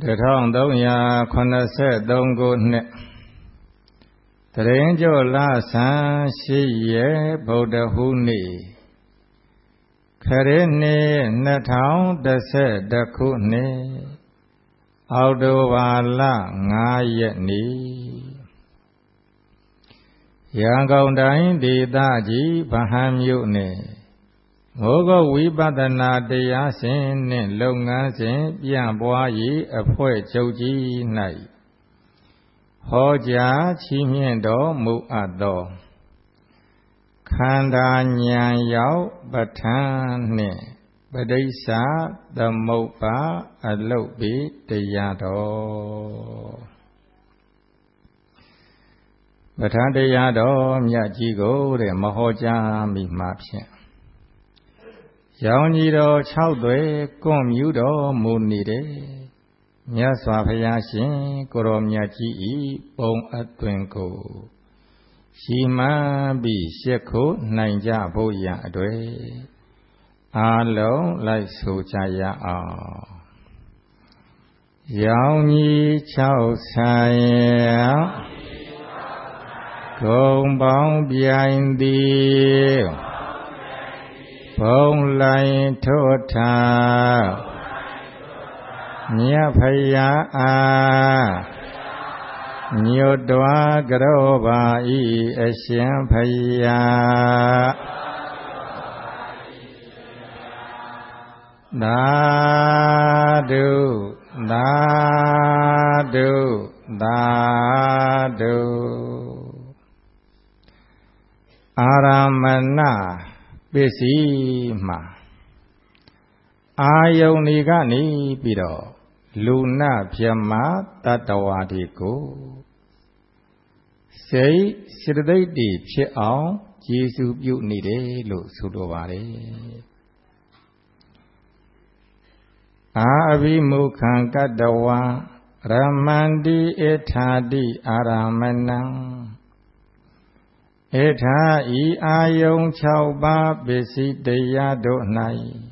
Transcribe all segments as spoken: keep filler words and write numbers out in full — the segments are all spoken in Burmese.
တထောင်သုံးရာခုနှစ်ဆယ်သုံးခုနှစ်တရင်ကျော်လဆန်းရှိရဲ့ဗုဒ္ဓဟူးနေ့ခရစ်နှစ်နှစ်ထောင်တစ်ဆယ်တစ်ခုနှစ်အောက်တိုဘာလငါးရက်နေ့ရန်ကုန်တိုင်းဒေသကြီးဗဟန်းမြို့နယ်မိုးကုတ်ဝိပဿနာတရားစဉ်နှင့်လုပ်ငန်းစဉ်ပြန့်ပွားရေးအဖွဲ့ချုပ်ကြီး၌ဟောကြားချီးမြှင့်တော်မူအပ်သောခန္ဓာဉာဏ်ရောက်ပဋ္ဌာန်းနှင့်ပဋိစ္စသမုပ္ပါအလုတ်ပိတရားတော်ပဋ္ဌာန်းတရားတော်မြတ်ကြီးကိုတဲ့မဟောကြားမိမှဖြင့်ရောင်ကြီးတော်၆သွဲကွန်မြူတော်မူနေတဲ့မြတ်စွာဘုရားရှင်ကိုရောမြတ်ကြီးဤပုံအသွင်ကိုရှိမှန်းပြီးရှစ်ခုနိုင်ကြဖို့ရအတွေ့အားလုံးလိုက်ဆိုကြရအောင်ရောင်ကြီး၆ဆိုင်ဂုံပေါင်းပြိုင်သည်ဘုံလိုင်းထို့ထားမြတ်ဖယားအားညွတ်တော်ကရောပါဤအရှင်ဖယားသာဓုသာဓုသာဓုအာရမဏပစ္စည်းမှာအာယုန်ဒီကနေပြီးတော့လူနာပြမတတ္တဝါတွေကိုစိတ်စေတသိက်တွေဖြစ်အောင်ကျေစုပြုနေတယ်လို့ဆိုလိုပါတယ်အာအဘိမုခံကတ္တဝါရမန္တိဧထာတိအာရမဏံဧထာဤအာယုန်၆ပါးပစ္စည်းတရားတို့၌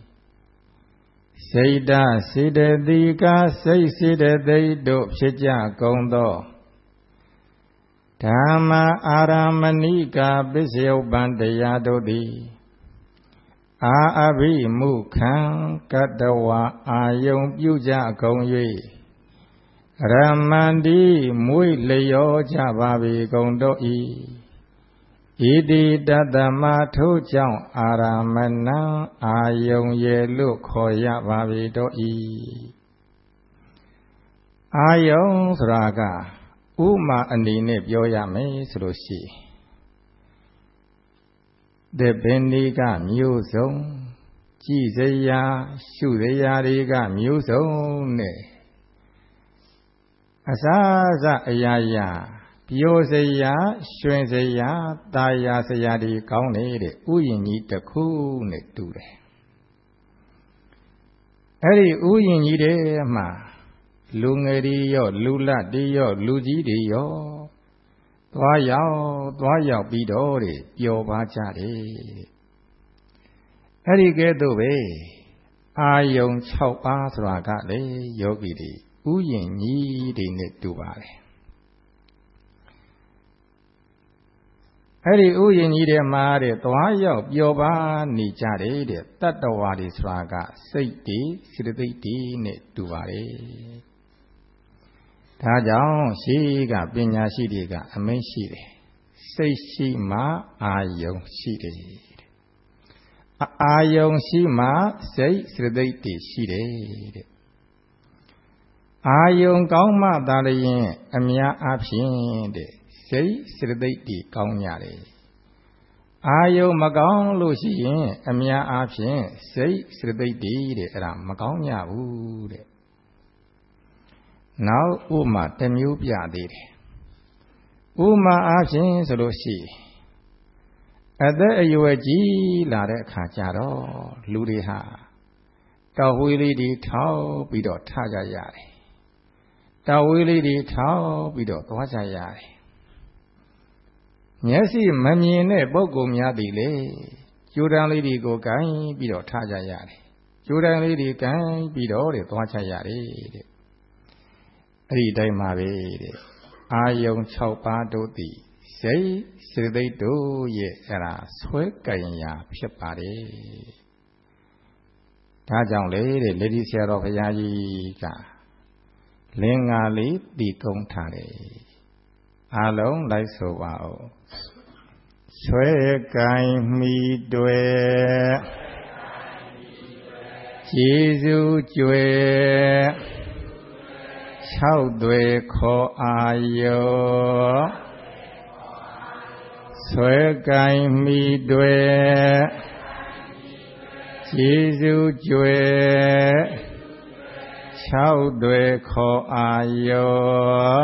စိတ်တစေတသိကစိတ်စေတသိက်တို့ဖြစ်ကြကုန်သောဓမ္မအာရမဏိကပစ္စယုပ္ပံတရားတို့သည်အာအဘိမုခံကတ္တဝါအာယုန်ပြုကြကုန်၍ရမန္တိမွေ့လျောကြပါပေကုန်တို့၏ဣတိတတမထို့ကြောင့်အာရမဏံအာယုန်ရဲ့လို့ခေါ်ရပါပေတော့ဤအာယုန်ဆိုတာကဥမာအနေနဲ့ပြောရမယ်ဆိုလို့ရှိတဲ့ဘင်ဒီကမျိုးစုံကြည်စရာရှုစရာတွေကမျိုးစုံနဲ့အစားစအရာရာပျော်စရာရွှင်စရာတာယာစရာတွေကောင်းနေတဲ့ဥယျာဉ်ကြီးတစ်ခုနဲ့တူတယ်အဲ့ဒီဥယျာဉ်ကြီးတွေမှာလူငယ်တွေရောလူလတ်တွေရောလူကြီးတွေရောသွားရောက်သွားရောက်ပြီးတော့တဲ့ပျော်ပါကြတယ်အဲ့ဒီကဲ့သို့ပဲအာယုံ၆ပါးဆိုတာကလေယောဂီတွေဥယျာဉ်ကြီးတွေနဲ့တူပါတယ်အဲ့ဒီဥယျာဉ်ကြီးထဲမှာတဲ့သွားရောက်ပျော်ပါနေကြတယ်တဲ့တတ္တဝါတွေဆိုတာကစိတ်တွေစေတသိက်တွေနဲ့တူပါတယ်ဒါကြောင့်ရှိကပညာရှိတွေကအမိန့်ရှိတယ်စိတ်ရှိမှအာယုံရှိတယ်အာယုံရှိမှစိတ်စေတသိက်တွေရှိတယ်တဲ့အာယုံကောင်းမှသာလျှင်အများအားဖြင့်တဲ့စိတ်စေတသိက်တွေကောင်းရတယ်အာယုံမကောင်းလို့ရှိရင်အများအားဖြင့်စိတ်စေတသိက်တွေတဲ့အဲ့ဒါမကောင်းကြဘူးတဲ့နောက်ဥမာတစ်မျိုးပြသေးတယ်ဥမာအားဖြင့်ဆိုလို့ရှိအသက်အရွယ်ကြီးလာတဲ့အခါကျတော့လူတွေဟာတော်ဝေးလေးတွေထောက်ပြီးတော့ထကြရတယ်တော်ဝေးလေးတွေထောက်ပြီးတော့သွားကြရတယ်မျက်စိမမြင်တဲ့ပုဂ္ဂိုလ်များသည်လေကျိုးတန်းလေးတွေကိုကိုင်းပြီးတော့ထားကြရတယ်ကျိုးတန်းလေးတွေကိုင်းပြီးတော့တဲ့သွားကြရတယ်တဲ့အဲ့ဒီတိုင်းမှာပဲတဲ့အာယုံ၆ပါးတို့သည်စိတ်စေတသိက်တို့ရဲ့အဲ့ဒါဆွဲကင်ရာဖြစ်ပါတယ်ဒါကြောင့်လေတဲ့လေဒီဆရာတော်ဘုရားကြီးကလင်္ကာလေးတည်ကုန်းထားတယ်အလုံးလိုက်ဆိုပါဦးဆွဲကင်မိတွေ့ကျေးဇူးကြွယ်၆သွေခေါ်အာယောဆွဲကင်မိတွေ့ကျေးဇူးကြွယ်၆သွေခေါ်အာယော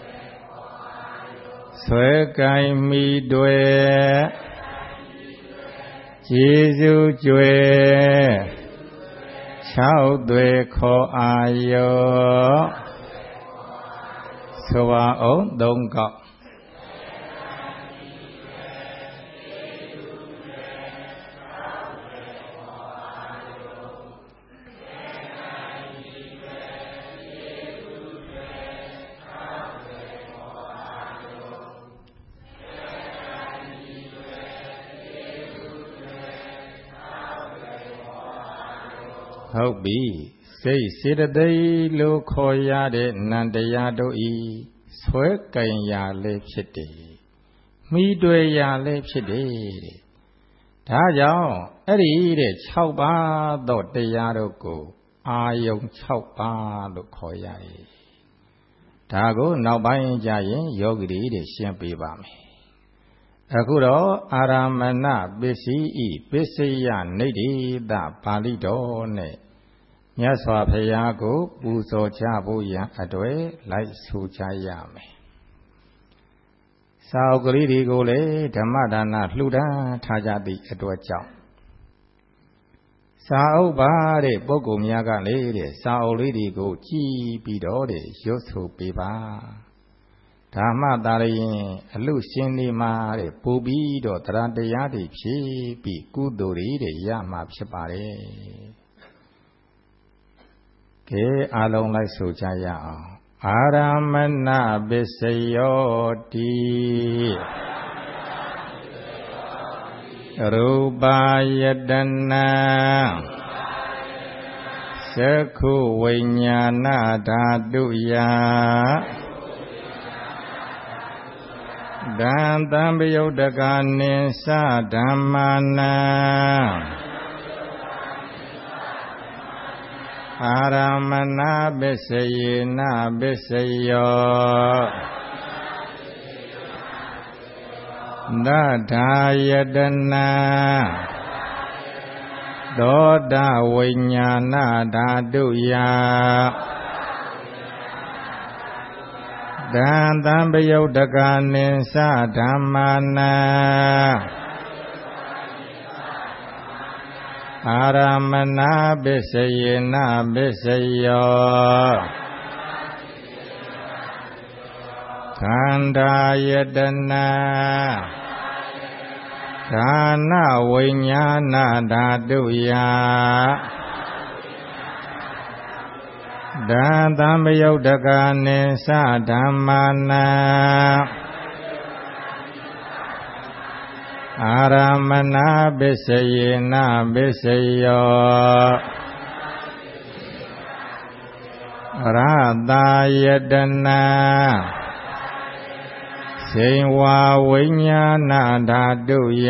ဆွဲကင်မိတွေ့ကျေးဇူးကြွယ်၆သွေခေါ်အာယောဆိုပါအောင်သုံးကောက်ဟုတ်ပြီစိတ်စေတသိက်လို့ခေါ်ရတဲ့နန္တရားတို့ဤဆွဲကင်ရာလည်းဖြစ်တယ်မိတွေ့ရာလည်းဖြစ်တယ်တဲ့ဒါကြောင့်အဲ့ဒီတဲ့၆ပါးသောတရားတို့ကိုအာယုံ၆ပါးလို့ခေါ်ရတယ်ဒါကိုနောက်ပိုင်းကြရင်ယောဂီတွေတဲ့ရှင်းပေးပါမယ်အခုတော့အာရမဏပစ္စည်းဤပစ္စယနိဒိတပါဠိတော်နဲ့မြတ်စွာဘုရားကိုပူဇော်ကြဖို့ရန်အတွေ့လိုက်ဆိုကြရမယ်စာအုပ်ကလေးတွေကိုလည်းဓမ္မဒါနလှူဒါန်းထားကြသည့်အတွက်ကြောင့်စာအုပ်ပါတဲ့ပုဂ္ဂိုလ်များကလေတဲ့စာအုပ်လေးတွေကိုကြည်ပြီးတော့တဲ့ရွတ်ဆိုပေးပါဓမ္မတာရရင်အလူရှင်နေမှာတဲ့ပူပြီးတော့တရားတရားတွေဖြည့်ပြီးကုသိုလ်တွေတဲ့ရမှာဖြစ်ပါတယ်ကဲအားလုံးလိုက်ဆိုကြရအောင်အာရမဏပစ္စယောတိရူပယတနာသက္ခုဝိညာဏဓာတုယဒံတံပယုတ်တကနိသဓမ္မာနာအာရမဏပစ္စယေနပစ္စယောနထာယတနာသောတဝိညာဏဓာတုယဒံတံပယုတ်တကနိသဓမ္မာနာအာရမဏပစ္စယေနပစ္စယောခန္ဓာယတနာဌာနဝိညာဏဓာတုယဒံတံပယုတ်တကနိသဓမ္မာနာအာရမဏပစ္စယေနပစ္စယောရတာယတနာစေဝဝိညာဏဓာတုယ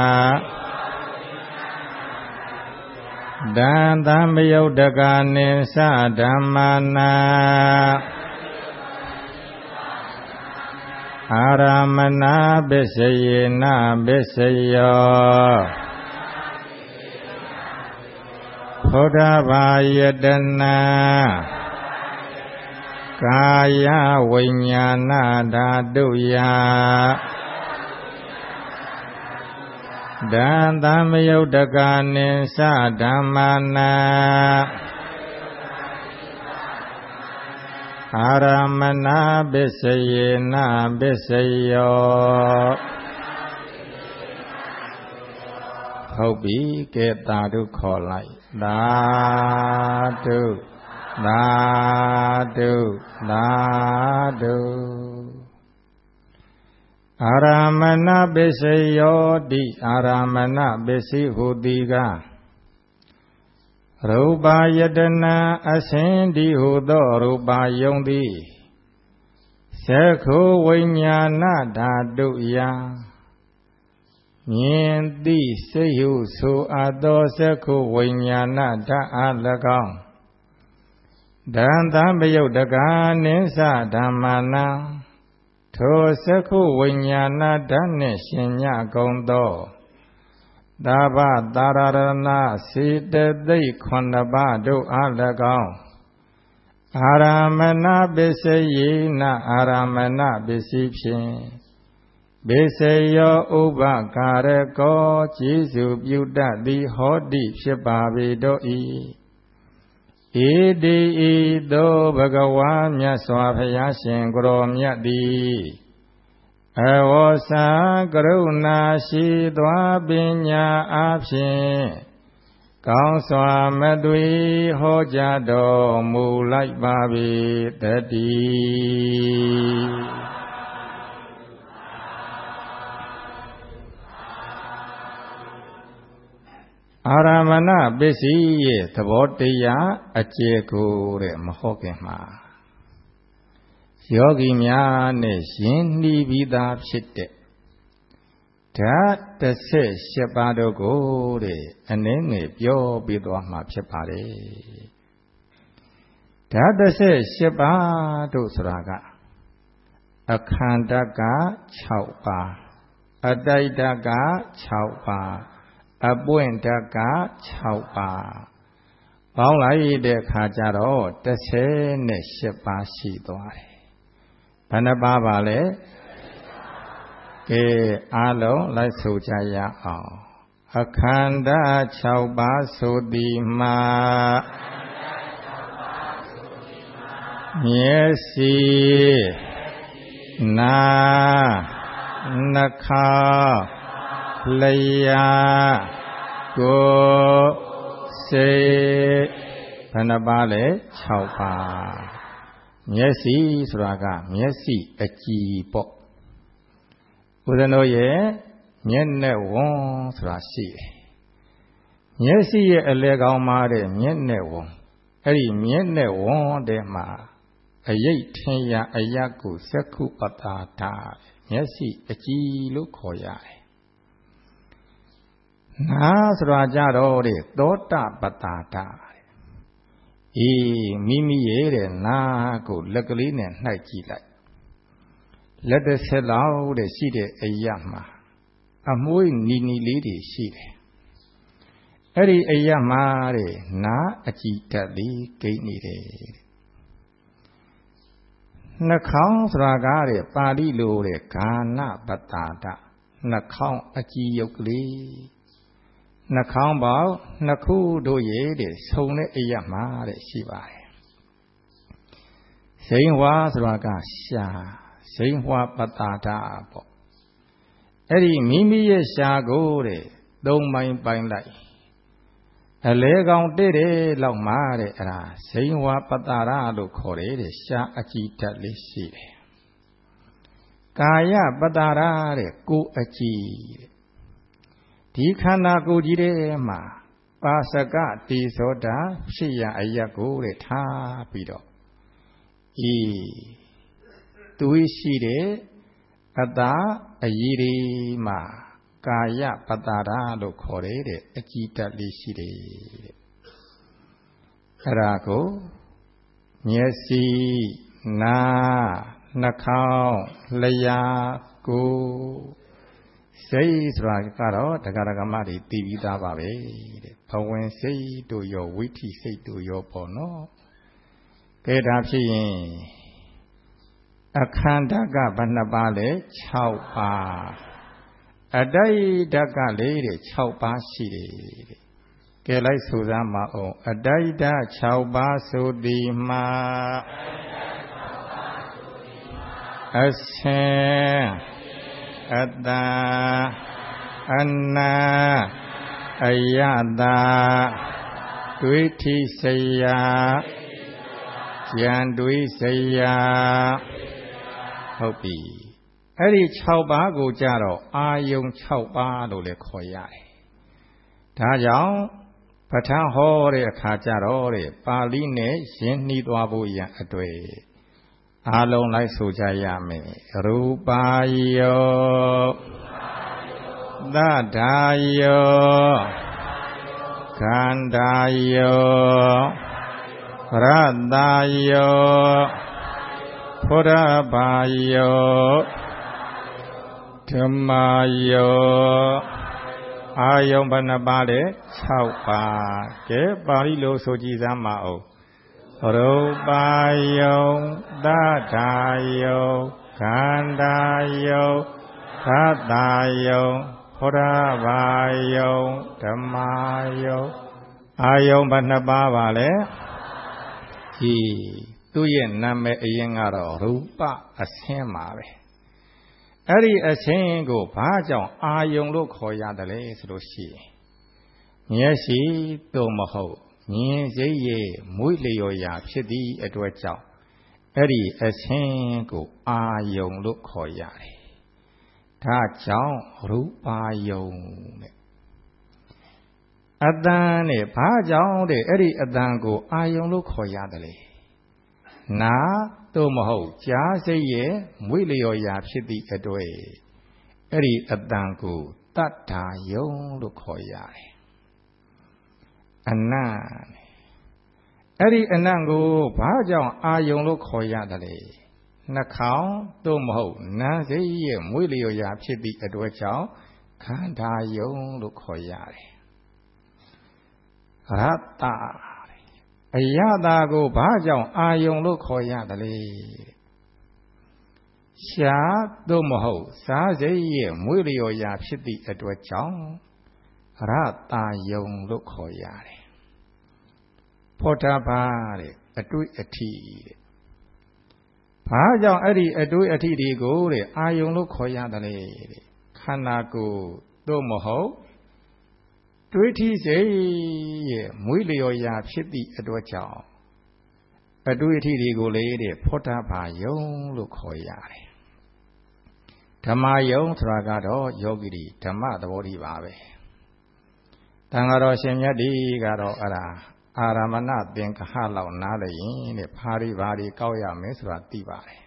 ဒံတံပယုတ်တကနိသဓမ္မာနာအာရမဏပစ္စယေနပစ္စယောဖောဓဘာယတနာကာယဝိညာဏဓာတုယဒံတံပယုတ်တကနိသဓမ္မာနာအာရမဏပစ္စယေနပစ္စယောဟုတ်ပြီကဲသာဓုခေါ်လိုက်သာဓုသာဓုသာဓုအာရမဏပစ္စယောတိအာရမဏပစ္စည်းဟုတိကရူပယတနာအစင်ဒီဟုသောရူပယုံသည်သက္ခုဝိညာဏဓာတုယမြင်သိစိတ်ဟုဆိုအပ်သောသက္ခုဝိညာဏဓာတ်အား၎င်းဒံသံပယုတ်တကာနိသဓမ္မနာထိုသက္ခုဝိညာဏဓာတ်နှင့်ရှင်ညကုန်သောသာဘသာရဏစေတသိက်ခုနှစ်ပါးတို့အား၎င်းအာရမဏပစ္စယေနအာရမဏပစ္စည်းဖြင့်ပစ္စယောဥပကာရကောကျေစုပြုတတ်သည်ဟောတိဖြစ်ပါပေတော့၏ဧတိဤသို့ဘဂဝါမြတ်စွာဘုရားရှင်ကိုရောမြတ်သည်အဝေါစာကရုဏာရှိသွားပညာအားဖြင့်ကောင်းစွာမသွေဟောကြားတော်မူလိုက်ပါပေတည်းအာရမဏပစ္စည်းရဲ့သဘောတရားအကျေကိုတဲ့မဟုတ်ခင်မှာယောဂီများနဲ့ယဉ်နှီးပြီးသားဖြစ်တဲ့ဓာတ်တစ်ဆက်ရှစ်ပါးတို့ကိုတဲ့အနည်းငယ်ပြောပြသွားမှာဖြစ်ပါတယ်ဓာတ်တစ်ဆက်ရှစ်ပါးတို့ဆိုတာကအခန္ဓက၆ပါးအတိုက်တက၆ပါးအပွင့်တက၆ပါးပေါင်းလိုက်တဲ့အခါကျတော့တစ်ဆယ်နဲ့ရှစ်ပါးရှိသွားတယ်ဘယ်နှပါးပါလဲကဲအားလုံးလိုက်ဆိုကြရအောင်အခန္ဓာ၆ပါးဆိုသည်မှာမျက်စိနာနှာခေါင်းလျှာကိုယ်စိတ်ဘယ်နှပါးလဲ၆ပါးမျက်စိဆိုတာကမျက်စိအကြည်ပေါ့ဦးဇင်းတို့ရဲ့မျက်နဲ့ဝန်းဆိုတာရှိတယ်မျက်စိရဲ့အလဲကောင်းမှာတဲ့မျက်နဲ့ဝန်းအဲ့ဒီမျက်နဲ့ဝန်းတဲ့မှာအယိတ်ထင်ရာအယတ်ကိုသက္ခုပတာတာမျက်စိအကြည်လို့ခေါ်ရတယ်နာဆိုတာကြတော့တဲ့သောတာပတာတာအေးမိမိရဲ့တဲ့နာကိုလက်ကလေးနဲ့နှိုက်ကြည့်လိုက်လက်တစ်ဆက်လောက်တဲ့ရှိတဲ့အရာမှာအမွှေးနီနီလေးတွေရှိတယ်အဲ့ဒီအရာမှာတဲ့နာအကြည်တက်လေးဂိတ်နေတယ်နှာခေါင်းဆိုတာကတဲ့ပါဠိလိုတဲ့ဂာနပတာတာနှာခေါင်းအကြည်ယုတ်ကလေးနှာခေါင်းပေါင်းနှစ်ခုတို့ရဲ့တဲ့ဆုံတဲ့အရာမှာတဲ့ရှိပါတယ်ဇိန်ဝါဆိုတာကရှာဇိန်ဝါပတာတာပေါ့အဲ့ဒီမိမိရဲ့ရှာကိုတဲ့သုံးပိုင်းပိုင်းလိုက်အလဲကောင်တဲ့တဲ့လောက်မှာတဲ့အဲ့ဒါဇိန်ဝါပတာရလို့ခေါ်တယ်တဲ့ရှာအကြည်ဓာတ်လေးရှိတယ်ကာယပတာရတဲ့ကိုယ်အကြည်ဒီခန္ဓာကိုယ်ကြီးထဲမှာပါစကတိသောတာဖြစ်ရအယတ်ကိုတဲ့ထားပြီးတော့ဤသူရှိတဲ့အတာအရည်ဒီမှာကာယပတာရလို့ခေါ်တယ်တဲ့အကြည်ဓာတ်လေးရှိတယ်တဲ့အဲ့ဒါကိုမျက်စိနာနှာခေါင်းလျှာကိုယ်စိတ်ဆိုတာကတော့တက္ကရာမတွေတည်ပြီးသားပါပဲတဲ့ဘဝင်စိတ်တို့ရောဝိဋ္ဌိစိတ်တို့ရောပေါ့နော်ကဲဒါဖြစ်ရင်အခန္ဓာကဘယ်နှပါလဲ၆ပါးအတိုက်ဓာတ်ကလေးတဲ့၆ပါးရှိတယ်တဲ့ကဲလိုက်ဆိုစမ်းမအောင်အတိုက်ဓာတ်၆ပါးဆိုသည်မှာအစင်အတ္တအနာအယတာဒွိဋ္ဌိစယကြံတွေးစရာဟုတ်ပြီအဲ့ဒီ၆ပါးကိုကြတော့အာယုံ၆ပါးလို့လည်းခေါ်ရတယ်ဒါကြောင့်ပဋ္ဌာန်းဟောတဲ့အခါကျတော့တဲ့ပါဠိနဲ့ရင်းနှီးသွားဖို့ရန်အတွေ့အားလုံးလိုက်ဆိုကြရမယ်ရူပါယောသတ္ထာယောခန္ဓာယောရတ္တယောဖုရဘာယောဓမ္မယောအာယုံဘယ်နှပါးလဲ၆ပါးကဲပါဠိလိုဆိုကြည်စမ်းမအောင်ရူပါယုံသတ္ထာယုံခန္ဓာယုံသတ္တာယုံဖုရဘာယုံဓမ္မယုံအာယုံဘယ်နှပါးပါလဲဒီသူ့ရဲ့နာမည်အရင်ကတော့ရူပအဆင်းပါပဲအဲ့ဒီအဆင်းကိုဘာကြောင့်အာယုံလို့ခေါ်ရတယ်လဲဆိုလို့ရှိရင်မျက်စိသို့မဟုတ်မြင်စိတ်ရဲ့မွေးလျော်ရာဖြစ်သည့်အတွက်ကြောင့်အဲ့ဒီအဆင်းကိုအာယုံလို့ခေါ်ရတယ်ဒါကြောင့်ရူပါယုံတဲ့အတန်နဲ့ဘာကြောင့်တဲ့အဲ့ဒီအတန်ကိုအာယုံလို့ခေါ်ရတယ်လေနာသို့မဟုတ်ကြားစိတ်ရဲ့မွေးလျော်ရာဖြစ်သည့်အတွက်အဲ့ဒီအတန်ကိုတတ္ထာယုံလို့ခေါ်ရတယ်အနံ့အဲ့ဒီအနံ့ကိုဘာကြောင့်အာယုံလို့ခေါ်ရတယ်လဲနှာခေါင်းသို့မဟုတ်နားစိတ်ရဲ့မွေးလျော်ရာဖြစ်သည့်အတွက်ကြောင့်ခန္ဓာယုံလို့ခေါ်ရတယ်ရတ္တအယတာကိုဘာကြောင့်အာယုံလို့ခေါ်ရတယ်လဲရှားသို့မဟုတ်စားစိတ်ရဲ့မွေးလျော်ရာဖြစ်သည့်အတွက်ကြောင့်ရတ္တယုံလို့ခေါ်ရတယ်ဖောထဘာတဲ့အတွေ့အထိတဲ့ဘာကြောင့်အဲ့ဒီအတွေ့အထိတွေကိုတဲ့အာယုံလို့ခေါ်ရတယ်လေတဲ့ခန္ဓာကိုယ်သို့မဟုတ်တွေးထီးစိတ်ရဲ့မွေးလျော်ရာဖြစ်သည့်အတွက်ကြောင့်အတွေ့အထိတွေကိုလေတဲ့ဖောထဘာယုံလို့ခေါ်ရတယ်ဓမ္မယုံဆိုတာကတော့ယောဂီတွေဓမ္မသဘောတည်းပါပဲတန်ဃာတော်ရှင်မြတ်ဒီကတော့အဲ့ဒါအာရမဏသင်္ကဟလောက်နားလျင်တဲ့ဖာရီဘာတွေကောက်ရမယ်ဆိုတာသိပါတယ်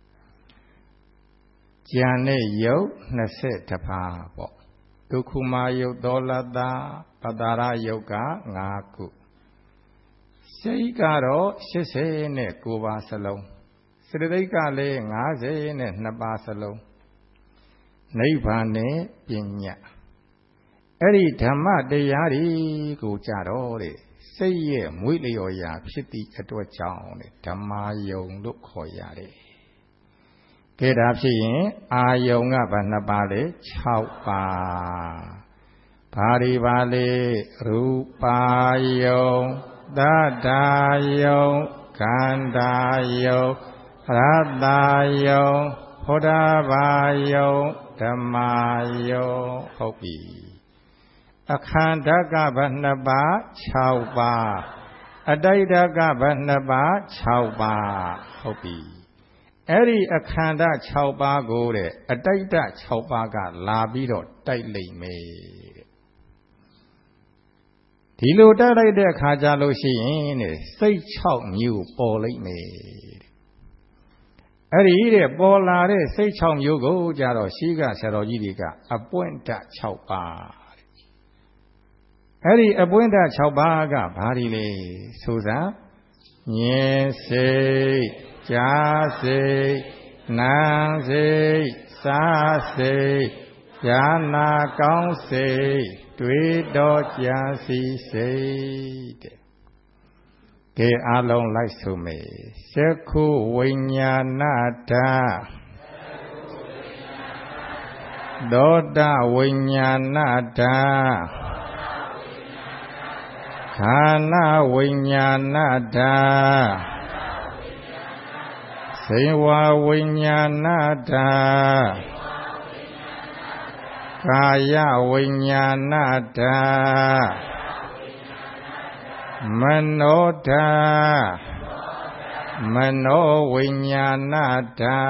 ဉာဏ်နဲ့ယုတ်နှစ်ဆယ့်တစ်ပါးပေါ့ဒုက္ခမာယုတ်သောလတ္တပတ္တာရယုတ်က၅ခုစိတ်ကတော့၈၉ပါးစလုံးစေတသိက်ကလည်း၅၂ပါးစလုံးနိဗ္ဗာန်နဲ့ပညာအဲ့ဒီဓမ္မတရားတွေကိုကြတော့တဲ့စိတ်ရဲ့မွေးလျော်ရာဖြစ်သည့်အတွက်ကြောင့်တဲ့ဓမ္မယုံလို့ခေါ်ရတယ်ကဲဒါဖြစ်ရင်အာယုံကဘယ်နှပါလဲ၆ပါးဘာတွေပါလဲရူပါယုံသတ္ထာယုံခန္ဓာယုံရတ္တယုံဖုဒ္ဓဘာယုံဓမ္မယုံဟုတ်ပြီအခန္ဓကဘယ်နှပါ၆ပါးအတိုက်ဓကဘယ်နှပါ၆ပါးဟုတ်ပြီအဲ့ဒီအခန္ဓ၆ပါးကိုတဲ့အတိုက်ဓ၆ပါးကလာပြီးတော့တိုက်လိမ့်မယ်ဒီလိုတိုက်လိုက်တဲ့အခါကျလို့ရှိရင်တဲ့စိတ်၆မျိုးပေါ်လိမ့်မယ်အဲ့ဒီတဲ့ပေါ်လာတဲ့စိတ်၆မျိုးကိုကြတော့ရှိကဆရာတော်ကြီးတွေကအပွင့်ဓ၆ပါးအဲ့ဒီအပွင့်ဓ၆ပါးကဘာတွေလဲဆိုစမ်းမြင်စိတ်ကြားစိတ်နားစိတ်စားစိတ်ဉာဏကောင်းစိတ်တွေးတော်ကြံစီစိတ်တဲ့ကဲအားလုံးလိုက်ဆိုမယ်သက္ခုဝိညာဏဓာတ်သောတဝိညာဏဓာတ်ခန္ဓာဝိညာဏဓာတ်စေဝဝိညာဏဓာတ်ကာယဝိညာဏဓာတ်မနောဓာတ်မနောဝိညာဏဓာ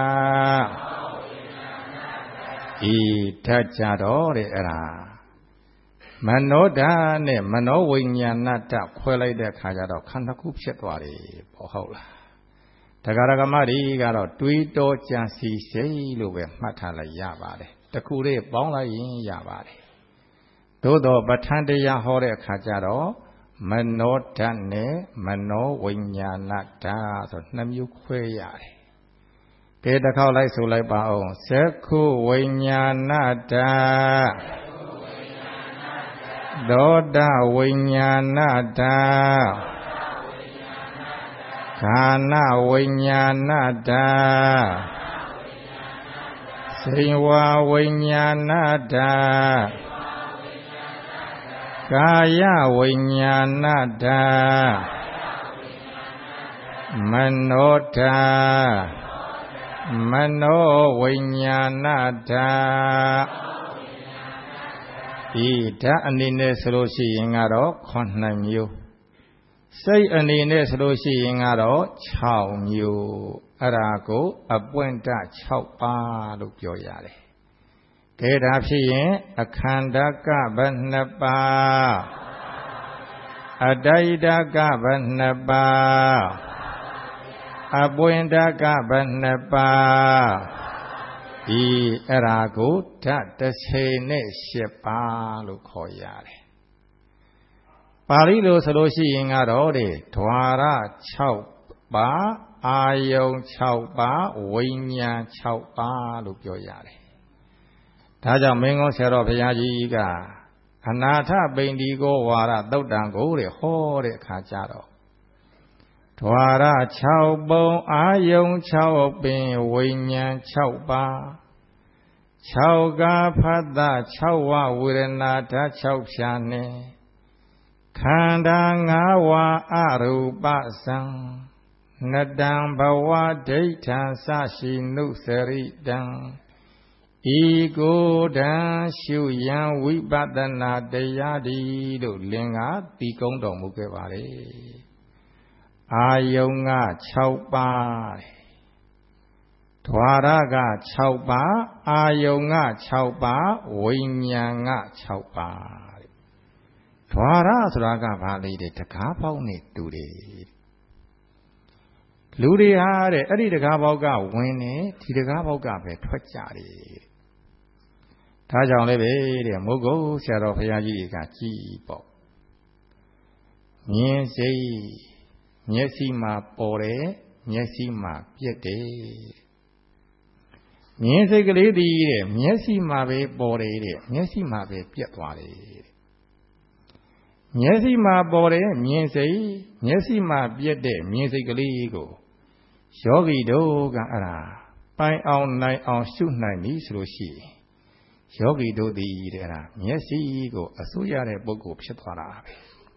ဤထပ်ကြတော့တဲ့အဲ့ဒါမနောဓာနဲ့မနောဝိညာဏဓာခွဲလိုက်တဲ့အခါကျတော့ခန္ဓာခုဖြစ်သွားတယ်ပေါ့ဟုတ်လားတရားဓမ္မတွေကတော့တွေးတောကြံစီစိတ်လို့ပဲမှတ်ထားလိုက်ရပါတယ်တခုလေးပေါင်းလိုက်ရင်ရပါတယ်သို့တော့ပဋ္ဌာန်းတရားဟောတဲ့အခါကျတော့မနောဓာတ်နဲ့မနောဝိညာဏဓာတ်ဆိုနှစ်မျိုးခွဲရတယ်ကဲတစ်ခေါက်လိုက်ဆိုလိုက်ပါအောင်သက္ခုဝိညာဏဓာတ်သောတာဝိညာဏဓာတ်ခန္ဓာဝိညာဏဓာတ်စိဝဝိညာဏဓာတ်ကာယဝိညာဏဓာတ်မနောဓာတ်မနောဝိညာဏဓာတ်ဤဓာတ်အနေနဲ့ဆိုလို့ရှိရင်ကတော့ခုနှစ်မျိုးစိတ်အနေနဲ့ဆိုလို့ရှိရင်ကတော့ခြောက်မျိုးအဲ့ဒါကိုအပွင့်တခြောက်ပါးလို့ပြောရတယ်ကဲဒါဖြစ်ရင်အခန္ဓကဘယ်နှစ်ပါးအတ္တိတကဘယ်နှစ်ပါးအပွင့်တကဘယ်နှစ်ပါးဒီအဲ့ဒါကိုဓာတ်တစ်ချိန်နဲ့ရှစ်ပါးလို့ခေါ်ရတယ်ပါဠိလိုဆိုလို့ရှိရင်ကတော့တဲ့ဓဝါရ၆ပါးအာယုံ၆ပါးဝိညာဉ်၆ပါးလို့ပြောရတယ်ဒါကြောင့်မင်းကောဆရာတော်ဘုရားကြီးကအနာထပိန္ဒီကိုဝါရသုတ်တံကိုတဲ့ဟောတဲ့အခါကျတော့ဓဝါရ၆ပုံအာယုံ၆ပင်ဝိညာဉ်၆ပါး၆ကာဖတ်တ၆ဝဝေဒနာဓာတ်၆ဖြာနှင့်ခန္ဓာ၅ဝါအရူပသံနတံဘဝဒိဋ္ဌံသရှိနုစရိတံဤကိုယ်တံရှုယံဝိပဿနာတရားဒီလို့လင်္ကာတီကုံးတော်မူခဲ့ပါလေအာယုံက၆ပါးဓဝါရက၆ပါးအာယုံက၆ပါးဝိညာဉ်က၆ပါးဓဝါရဆိုတာကဘာလဲတဲ့တကားပေါက်နဲ့တူတယ်လူတွေဟာတဲ့အဲ့ဒီတကားပေါက်ကဝင်နေဒီတကားပေါက်ကပဲထွက်ကြတယ်ဒါကြောင့်လည်းပဲတဲ့မုဂ္ဂုတ်ဆရာတော်ဘုရားကြီးကကြည်ပေါ့မြင်စိတ်မျက်စိမှာပေါ်တယ်မျက်စိမှာပြက်တယ်မြင်စိတ်ကလေးတည်းတဲ့မျက်စိမှာပဲပေါ်တယ်တဲ့မျက်စိမှာပဲပြက်သွားတယ်မျက်စိမှာပေါ်တယ်မြင်စိတ်မျက်စိမှာပြက်တဲ့မြင်စိတ်ကလေးကိုယောဂီတို့ကအဲ့ဒါပိုင်အောင်နိုင်အောင်ရှုနိုင်ပြီဆိုလို့ရှိရင်ယောဂီတို့သည်တဲ့အဲ့ဒါမျက်စိကိုအစိုးရတဲ့ပုဂ္ဂိုလ်ဖြစ်သွားတာပဲ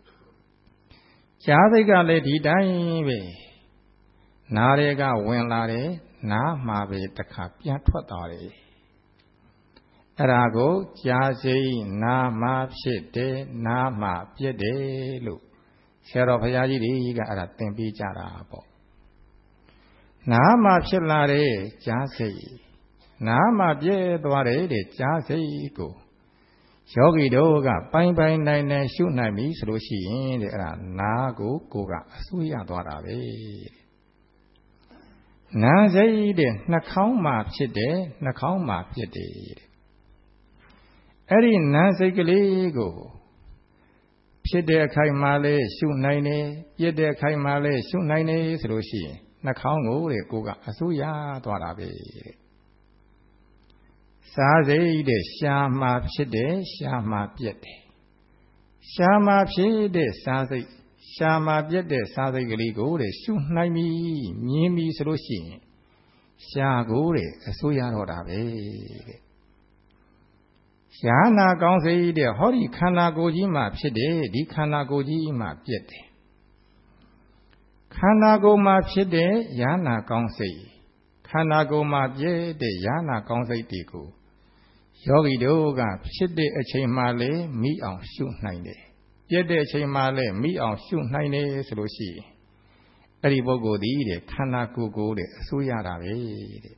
ကြားစိတ်ကလည်းဒီတိုင်းပဲနားတွေကဝင်လာတယ်နားမှာပဲတစ်ခါပြန်ထွက်သွားတယ်အဲ့ဒါကိုကြားစိတ်နားမှာဖြစ်တယ်နားမှာပြည့်တယ်လို့ဆရာတော်ဘုရားကြီးတွေကအဲ့ဒါသင်ပေးကြတာပေါ့နားမှာဖြစ်လာတဲ့ကြားစိတ်နားမှာပြည့်သွားတယ်တဲ့ကြားစိတ်ကိုယောဂီတို့ကပိုင်ပိုင်နိုင်နိုင်ရှုနိုင်ပြီဆိုလို့ရှိရင်တဲ့အဲ့ဒါနားကိုကိုယ်ကအစိုးရသွားတာပဲနားစိတ်တဲ့နှာခေါင်းမှာဖြစ်တယ်နှာခေါင်းမှာပြည့်တယ်တဲ့အဲ့ဒီနားစိတ်ကလေးကိုဖြစ်တဲ့အခိုက်မှာလဲရှုနိုင်တယ်ပြည့်တဲ့အခိုက်မှာလဲရှုနိုင်တယ်ဆိုလို့ရှိရင်နှာခေါင်းကိုတဲ့ကိုယ်ကအစိုးရသွားတာပဲတဲ့စားစိတ်တဲ့ရှားမှာဖြစ်တယ်ရှားမှာပြက်တယ်ရှားမှာဖြစ်တဲ့စားစိတ်ရှားမှာပြက်တဲ့စားစိတ်ကလေးကိုတဲ့ရှုနိုင်ပြီမြင်ပြီဆိုလို့ရှိရင်ရှားကိုတဲ့အစိုးရတော့တာပဲတဲ့ရှားနာကောင်းစိတ်တဲ့ဟောဒီခန္ဓာကိုယ်ကြီးမှာဖြစ်တယ်ဒီခန္ဓာကိုယ်ကြီးမှာပြက်တယ်ခန္ဓာကိုယ်မှာဖြစ်တဲ့ယာနာကောင်းစိတ်ခန္ဓာကိုယ်မှာပြည့်တဲ့ယာနာကောင်းစိတ်တွေကိုယောဂီတို့ကဖြစ်တဲ့အချိန်မှလည်းမိအောင်ရှုနိုင်တယ်ပြည့်တဲ့အချိန်မှလည်းမိအောင်ရှုနိုင်တယ်ဆိုလို့ရှိရင်အဲ့ဒီပုဂ္ဂိုလ်ဒီတဲ့ခန္ဓာကိုယ်ကိုတဲ့အစိုးရတာပဲတဲ့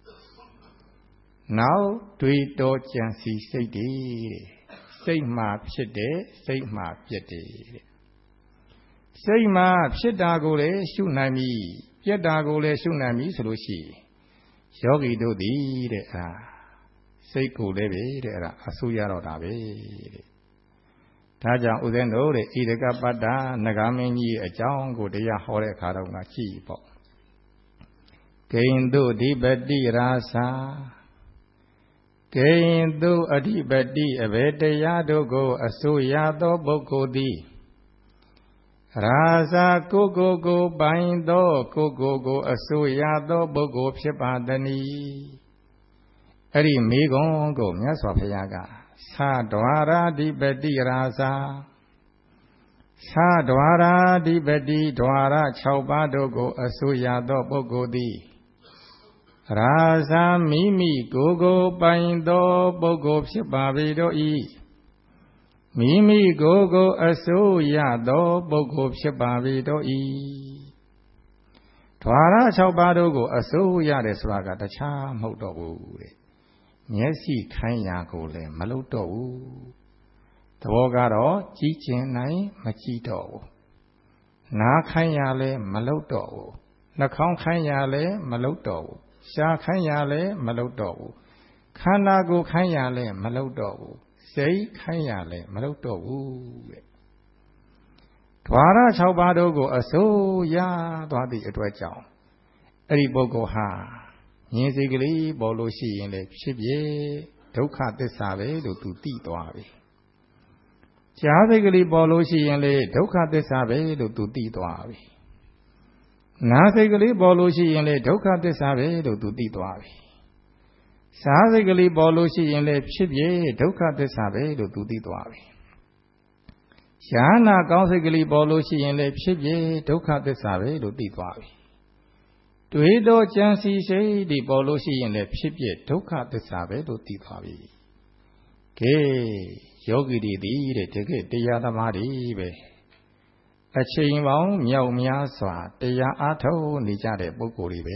နောက်တွေးတောကြံစီစိတ်တွေတဲ့စိတ်မှဖြစ်တယ်စိတ်မှပြက်တယ်တဲ့စိတ်မှဖြစ်တာကိုလည်းရှုနိုင်ပြီပြက်တာကိုလည်းရှုနိုင်ပြီဆိုလို့ရှိရင်ယောဂီတို့သည်တဲ့အာစိတ်ကိုလည်းပဲတဲ့အဲ့ဒါအစိုးရတော့တာပဲတဲ့ဒါကြောင့်ဥစဉ်တို့တဲ့ဣဒကပတ္တနဂါမင်းကြီးအကြောင်းကိုတရားဟောတဲ့အခါတော့ငါကြည့်ပေါ့ဂိင်တုဓိပတိရာသာဂိင်တုအဓိပတိအဘေတရားတို့ကိုအစိုးရသောပုဂ္ဂိုလ်သည်ရာဇာကိုကိုကိုပိုင်သောကိုကိုကိုအစိုးရသောပုဂ္ဂိုလ်ဖြစ်ပါသည်အဲ့ဒီမိဂုံကိုမြတ်စွာဘုရားကသဒွါရာဓိပတိရာဇာသဒွါရာဓိပတိဒွါရ၆ပါးတို့ကိုအစိုးရသောပုဂ္ဂိုလ်သည်ရာဇာမိမိကိုကိုပိုင်သောပုဂ္ဂိုလ်ဖြစ်ပါပေတော့၏မိမိကိုကိုအစိုးရသောပုဂ္ဂိုလ်ဖြစ်ပါပေတော့၏ဒွါရ၆ပါးတို့ကိုအစိုးရတယ်ဆိုတာကတခြားမဟုတ်တော့ဘူးတဲ့မျက်စိခိုင်းရာကိုလည်းမလုပ်တော့ဘူးသဘောကတော့ကြည်ကျင်နိုင်မကြည့်တော့ဘူးနားခိုင်းရာလည်းမလုပ်တော့ဘူးနှာခေါင်းခိုင်းရာလည်းမလုပ်တော့ဘူးရှားခိုင်းရာလည်းမလုပ်တော့ဘူးခန္ဓာကိုယ်ခိုင်းရာလည်းမလုပ်တော့ဘူးစိတ်ခိုင်းရာလည်းမလုပ်တော့ဘူးတဲ့ဓဝါရ၆ပါးတို့ကိုအစိုးရသွားသည့်အတွက်ကြောင့်အဲ့ဒီပုဂ္ဂိုလ်ဟာဉာဏ်စိတ်ကလေးပေါ်လို့ရှိရင်လည်းဖြစ်ဖြစ်ဒုက္ခသစ္စာပဲလို့သူသိသွားပြီကြားစိတ်ကလေးပေါ်လို့ရှိရင်လည်းဒုက္ခသစ္စာပဲလို့သူသိသွားပြီနာစိတ်ကလေးပေါ်လို့ရှိရင်လည်းဒုက္ခသစ္စာပဲလို့သူသိသွားပြီစားစိတ်ကလေးပေါ်လို့ရှိရင်လည်းဖြစ်ဖြစ်ဒုက္ခသစ္စာပဲလို့သူသိသွားပြီယာနာကောင်းစိတ်ကလေးပေါ်လို့ရှိရင်လည်းဖြစ်ဖြစ်ဒုက္ခသစ္စာပဲလို့သိသွားပြီတွေးတော့ကြံစီစိတ်ဒီပေါ်လို့ရှိရင်လည်းဖြစ်ဖြစ်ဒုက္ခသစ္စာပဲလို့သိသွားပြီကဲယောဂီတွေဒီတဲ့တကယ်တရားသမားတွေပဲအချိန်ပေါင်းမြောက်များစွာတရားအားထုတ်နေကြတဲ့ပုဂ္ဂိုလ်တွေပဲ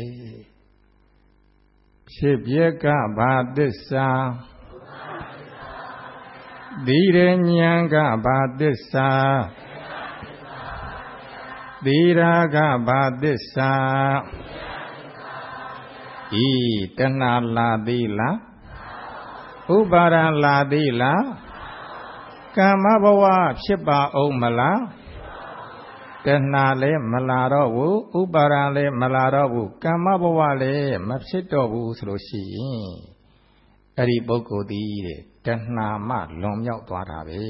ဖြစ်ပြက်ကဘာသစ္စာသိရဉာဏ်ကဘာသစ္စာသိရာကဘာသစ္စာဤတဏှာလာသေးလားဥပါဒံလာသေးလားကမ္မဘဝဖြစ်ပါအောင်မလားတဏှာလည်းမလာတော့ဘူးဥပါဒံလည်းမလာတော့ဘူးကမ္မဘဝလည်းမဖြစ်တော့ဘူးဆိုလို့ရှိရင်အဲ့ဒီပုဂ္ဂိုလ်ဒီတဲ့တဏှာမှလွန်မြောက်သွားတာပဲ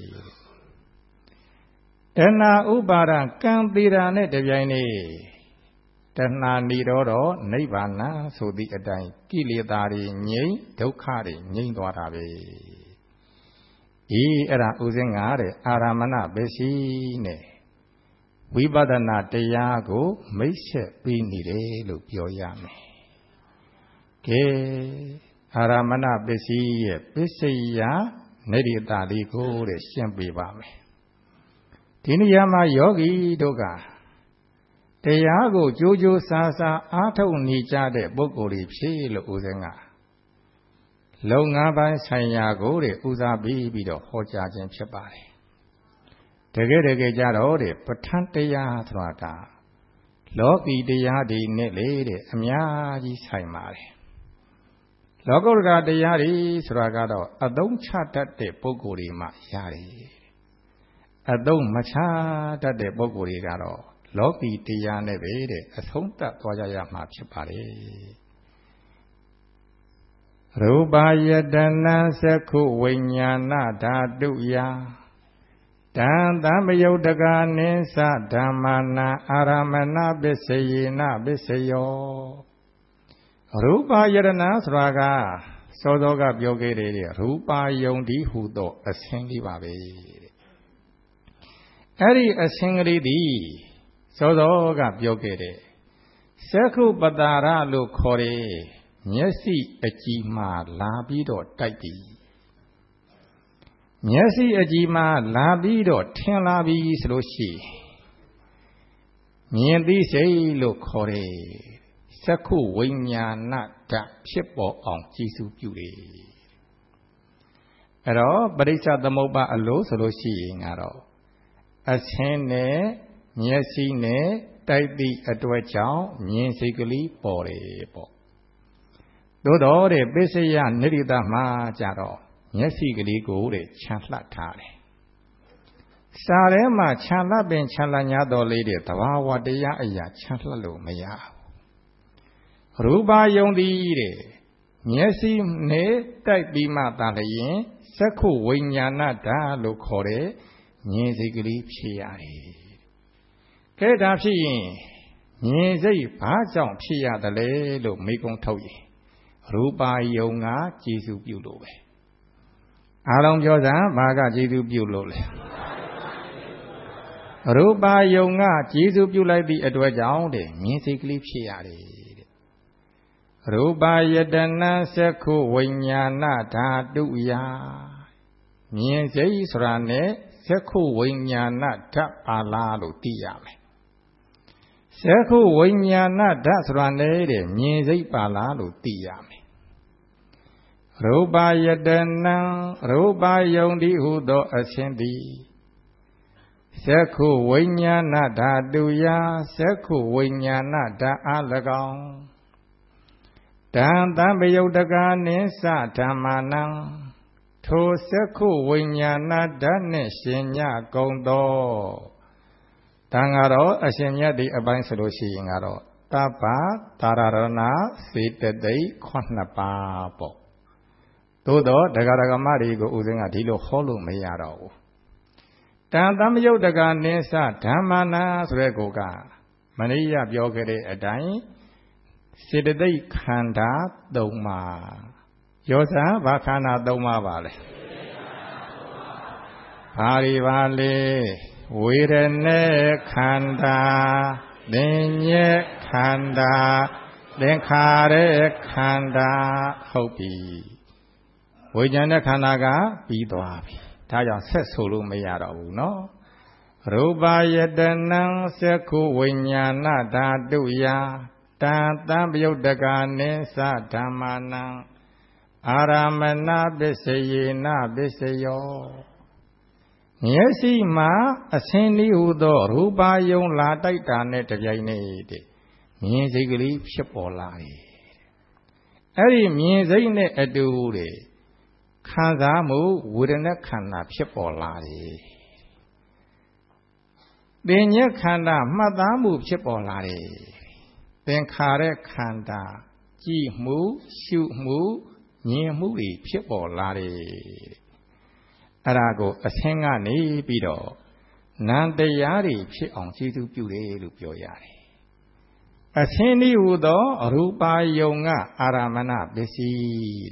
တဏှာဥပါဒံကံသေးတာနဲ့တပြိုင်နက်တဏှာនិရောဓနိဗ္ဗာန်ဆိုသည့်အတိုင်းကိလေသာတွေငြိမ်းဒုက္ခတွေငြိမ်းသွားတာပဲဤအဲ့ဒါဥစဉ်ကတဲ့အာရမဏပစ္စည်းနဲ့ဝိပဿနာတရားကိုမိတ်ဆက်ပြီးနေတယ်လို့ပြောရမယ်ကဲအာရမဏပစ္စည်းရဲ့ပစ္စယနိရိတာလေးကိုတဲ့ရှင်းပြပါမယ်ဒီနေရာမှာယောဂီတို့ကတရားကိုကြိုးကြိုးစားစားအားထုတ်နေကြတဲ့ပုဂ္ဂိုလ်တွေဖြစ်လို့ဦးဇင်းကလုံငါးပိုင်းဆိုင်ရာကိုတဲ့ဦးစားပြီးပြီးတော့ဟောကြားခြင်းဖြစ်ပါတယ်တကယ်တကယ်ကြတော့တဲ့ပဋ္ဌာန်းတရားဆိုတာကလောကီတရားတွေနဲ့လေတဲ့အများကြီးဆိုင်ပါတယ်လောကုတ္တရာတရားတွေဆိုတာကတော့အသုံးချတတ်တဲ့ပုဂ္ဂိုလ်တွေမှရတယ်အသုံးမချတတ်တဲ့ပုဂ္ဂိုလ်တွေကတော့လောကီတရားနဲ့ပဲတဲ့အဆုံးသတ်သွားကြရမှာဖြစ်ပါတယ်ရူပယတနာသက္ခုဝိညာဏဓာတုယတံသံမယုတ်တကာနိသဓမ္မနာအာရမဏပစ္စယေနပစ္စယောရူပယတနာဆိုတာကစောစောကပြောခဲ့တဲ့ရူပယုံဒီဟုသောအဆင်းလေးပါပဲအဲ့ဒီအဆင်းကလေးသည်စောစောကပြောခဲ့တဲ့သက္ခုပတာရလို့ခေါ်တဲ့မျက်စိအကြည်မှလာပြီးတော့တိုက်သည်မျက်စိအကြည်မှလာပြီးတော့ထင်လာပြီဆိုလို့ရှိမြင်သိစိတ်လို့ခေါ်တယ်စက္ခုဝိညာဏဓာတ်ဖြစ်ပေါ်အောင်ကြည်စုပြုတယ်အဲ့တော့ပရိစ္ဆသမုပ္ပါအလို့ဆိုလို့ရှိရင်ကတော့အဆင်းနဲ့မျက်စိနဲ့တိုက်သည့်အတွက်ကြောင့်မြင်စိတ်ကလေးပေါ်တယ်ပေါ့သို့တော်တဲ့ပစ္စယနိရိတမှာကြတော့မျက်စိကလေးကိုတဲ့ခြံလှပ်ထားတယ်စာထဲမှာခြံလှပ်ပင်ခြံလှပ်냐တော်လေးတဲ့သဘာဝတရားအရာခြံလှပ်လို့မရဘူးရူပါယုံသည်တဲ့မျက်စိနဲ့တိုက်ပြီးမှသာလျင်စက္ခုဝိညာဏဓာတ်လို့ခေါ်တဲ့မြင်စိတ်ကလေးဖြစ်ရတယ်ကဲဒါဖြစ်ရင်မြင်စိတ်ဘာကြောင့်ဖြစ်ရတယ်လဲလို့မေးခွန်းထုတ်ရင်ရူပါယုံကကျေစုပြုလို့ပဲအားလုံးပြောစမ်းဘာကကျေစုပြုလို့လဲရူပါယုံကကျေစုပြုလိုက်သည့်အတွက်ကြောင့်တဲ့မြင်စိတ်ကလေးဖြစ်ရတယ်တဲ့ရူပယတနာစက္ခုဝိညာဏဓာတုယမြင်စိတ်ဆိုတာနဲ့စက္ခုဝိညာဏဓာတ်ပါလားလို့သိရမယ်စက္ခုဝိညာဏဓာတ်ဆိုတာနဲ့တဲ့မြင်စိတ်ပါလားလို့သိရမယ်ရူပယတနာရူပယုံတိဟုသောအခြင်းသည်စက္ခုဝိညာဏဓာတုယစက္ခုဝိညာဏဓာတ်အား၎င်းတံတံပယုတ်တကာနိသဓမ္မာနံထိုစက္ခုဝိညာဏဓာတ်နှင့်ရှင်ညကုန်သောတံကတော့အရှင်မြတ်ဒီအပိုင်းဆိုလို့ရှိရင်ကတော့တပ္ပတာရရဏစေတသိက်ခုနှစ်ပါးပေါ့သို့တော့ဒကာဒကာမတွေကိုဦးစင်းကဒီလိုဟောလို့မရတော့ဘူးတံတံပယုတ်တကာနိသဓမ္မာနံဆိုတဲ့ကိုကမဏိယပြောခဲ့တဲ့အတိုင်းစေတသိက်ခန္ဓာသုံးပါးရောစံဘာခန္ဓာသုံးပါးပါလဲဘာတွေပါလဲဝေဒနေခန္ဓာသင်ညက်ခန္ဓာသင်္ခါရခန္ဓာဟုတ်ပြီဝိညာဉ်နဲ့ခန္ဓာကပြီးသွားပြီဒါကြောင့်ဆက်ဆိုလို့မရတော့ဘူးเนาะရူပယတနံစက္ခုဝိညာဏဓာတုယတံတံပယုတ်တကာနိသဓမ္မာနံအာရမဏပစ္စယေနပစ္စယောမျက်စိမှာအစင်းလေးဟူသောရူပါယုံလာတိုက်တာနဲ့တပြိုင်နက်တည်းမြင်စိတ်ကလေးဖြစ်ပေါ်လာတယ်အဲ့ဒီမြင်စိတ်နဲ့အတူတဲ့ခံစားမှုဝေဒနာခန္ဓာဖြစ်ပေါ်လာတယ်ပညာခန္ဓာမှတ်သားမှုဖြစ်ပေါ်လာတယ်သင်္ခါရခန္ဓာကြည်မှုရှုမှုမြင်မှုတွေဖြစ်ပေါ်လာတယ်အဲ့ဒါကိုအဆင်းကနေပြီးတော့နံတရားတွေဖြစ်အောင်ကျေစုပြုတယ်လို့ပြောရတယ်အဆင်းဤဟူသောအရူပါယုံကအာရမဏပစ္စည်း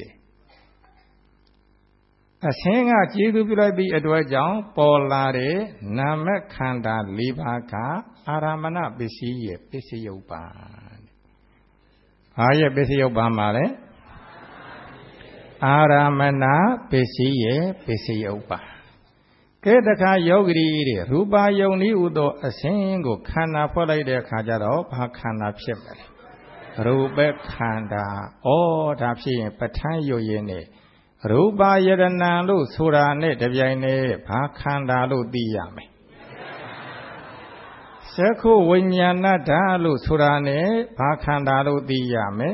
တဲ့အဆင်းကကျေစုပြုလိုက်သည့်အတွက်ကြောင့်ပေါ်လာတဲ့နာမခန္ဓာ၄ပါးကအာရမဏပစ္စည်းရဲ့ပစ္စယုပ္ပါဘာရဲ့ပစ္စယုပ္ပါမှာလဲအာရမဏပစ္စည်းရဲ့ပစ္စယုပ္ပါကဲတခါယောဂီတွေရူပါယုံဤဟူသောအစဉ်ကိုခန္ဓာဖွဲ့လိုက်တဲ့အခါကျတော့ဘာခန္ဓာဖြစ်မလဲရူပခန္ဓာဩဒါဖြစ်ရင်ပဋ္ဌာန်းယုတ်ရင်နဲ့ရူပယတနာလို့ဆိုတာနဲ့တပြိုင်တည်းဘာခန္ဓာလို့သိရမယ်စက္ခုဝိညာဏဓာတ်လို့ဆိုတာနဲ့ဘာခန္ဓာလို့သိရမယ်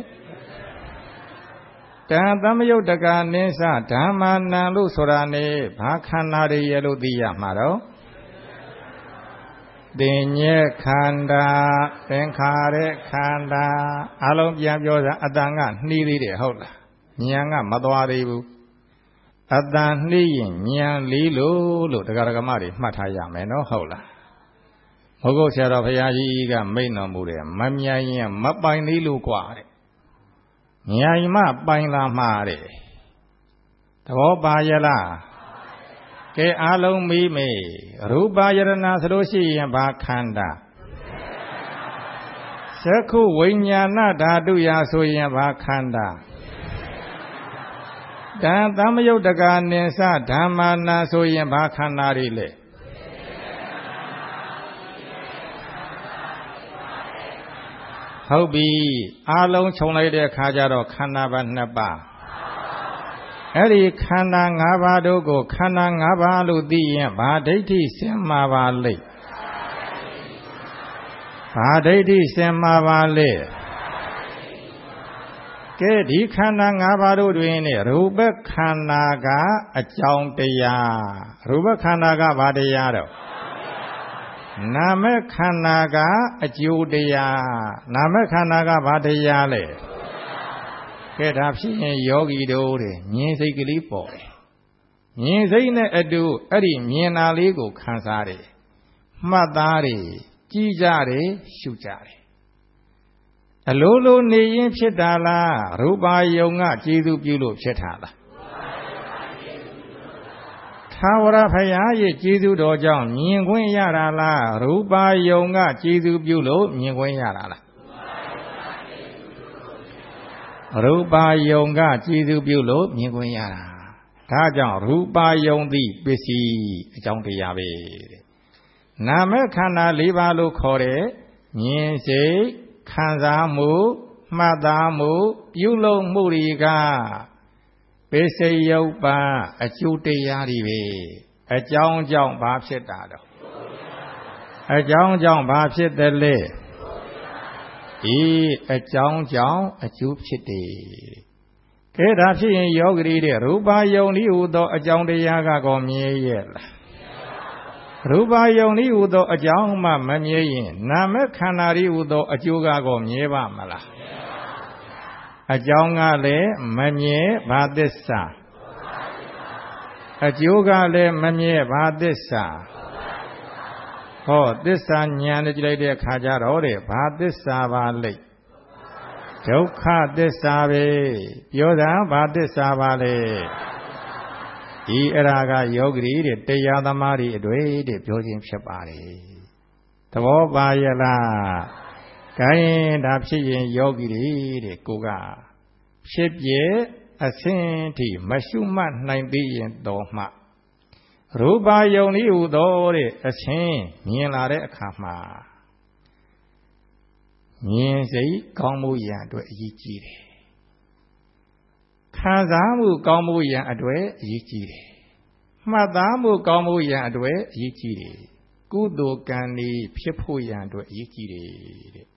တံသမယုတ်တကာနိသဓမ္မာနံလို့ဆိုတာနဲ့ဘာခန္ဓာတွေရဲ့လို့သိရမှာတော့သင်ညက်ခန္ဓာသင်္ခါရခန္ဓာအလုံးပြန်ပြောတာအတန်ကနှီးသေးတယ်ဟုတ်လားဉာဏ်ကမသွားသေးဘူးအတန်နှီးရင်ဉာဏ်လေးလို့လို့တရားဓမ္မတွေမှတ်ထားရမယ်နော်ဟုတ်လားဘုဂုတ်ဆရာတော်ဘုရားကြီးကမိန့်တော်မူတယ်မမြိုင်ရင်မပိုင်သေးလို့กว่าတဲ့မြိုင်မပိုင်လာမှာတဲ့သဘောပါရဲ့လားကဲအားလုံးမိမေရူပယရဏဆိုလို့ရှိရင်ဘာခန္ဓာစက္ခုဝိညာဏဓာတုယဆိုရင်ဘာခန္ဓာတံသမယုတ်တကာနိသဓမ္မာနာဆိုရင်ဘာခန္ဓာတွေလဲဟုတ်ပြီအားလုံးခြုံလိုက်တဲ့အခါကျတော့ခန္ဓာပါနှစ်ပါးအဲ့ဒီခန္ဓာ၅ပါးတို့ကိုခန္ဓာ၅ပါးလို့သိရင်ဘာဒိဋ္ဌိစင်မှာပါလိမ့်ဘာဒိဋ္ဌိစင်မှာပါလေကဲဒီခန္ဓာ၅ပါးတို့တွင်ねရူပခန္ဓာကအကြောင်းတရားရူပခန္ဓာကဘာတရားတော့နာမခန္ဓာကအကျိုးတရားနာမခန္ဓာကဘာတရားလဲကဲဒါဖြစ်ရင်ယောဂီတို့တဲ့မြင်စိတ်ကလေးပေါ်တယ်မြင်စိတ်နဲ့အတူအဲ့ဒီမြင်တာလေးကိုခံစားတယ်မှတ်သားတယ်ကြည်ကြတယ်ရှုကြတယ်အလိုလိုနေရင်ဖြစ်တာလားရူပါယုံကကျေစုပြုလို့ဖြစ်တာလားသာဝရဖရာရဲ့ကျေးဇူးတော်ကြောင့်မြင်ခွင့်ရတာလားရူပါယုံကကျေးဇူးပြုလို့မြင်ခွင့်ရတာလားရူပါယုံကကျေးဇူးပြုလို့မြင်ခွင့်ရတာဒါကြောင့်ရူပါယုံသည်ပစ္စည်းအကြောင်းတရားပဲတဲ့နာမခန္ဓာ၄ပါးလို့ခေါ်တဲ့မြင်စိတ်ခံစားမှုမှတ်သားမှုပြုလုပ်မှုတွေကပိစိယုပ္ပအကျိုးတရားတွေပဲအကြောင်းကြောင့်ဘာဖြစ်တာတော့အကြောင်းကြောင့်ဘာဖြစ်တယ်လဲဒီအကြောင်းကြောင့်အကျိုးဖြစ်တယ်ကဲဒါဖြစ်ရင်ယောဂရီတဲ့ရူပါယုံဤဟူသောအကြောင်းတရားကကောမြဲရဲ့လားရူပါယုံဤဟူသောအကြောင်းမှမမြဲရင်နာမခန္ဓာဤဟူသောအကျိုးကကောမြဲပါမလားအကြောင်းကလည်းမမြဲဘာသစ္စာအကျိုးကလည်းမမြဲဘာသစ္စာဟောသစ္စာဉာဏ်နဲ့ကြည့်လိုက်တဲ့အခါကျတော့တဲ့ဘာသစ္စာပါလိမ့်ဒုက္ခသစ္စာပဲပြောတာဘာသစ္စာပါလဲဒီအရာကယောဂီတဲ့တရားသမားတွေအတွေ့တဲ့ပြောခြင်းဖြစ်ပါတယ်သဘောပါရဲ့လားကိုင်းဒါဖြစ်ရင်ယောဂီတွေတဲ့ကိုကဖြစ်ပြအစင်းထိမရှုမှတ်နိုင်သေးရင်တော်မှရူပါယုံဤဟူသောတဲ့အစင်းမြင်လာတဲ့အခါမှာမြင်စိတ်ကောင်းမှုရန်အတွက်အရေးကြီးတယ်ခံစားမှုကောင်းမှုရန်အတွက်အရေးကြီးတယ်မှတ်သားမှုကောင်းမှုရန်အတွက်အရေးကြီးတယ်ကုသိုလ်ကံဤဖြစ်ဖို့ရန်အတွက်အရေးကြီးတယ်တဲ့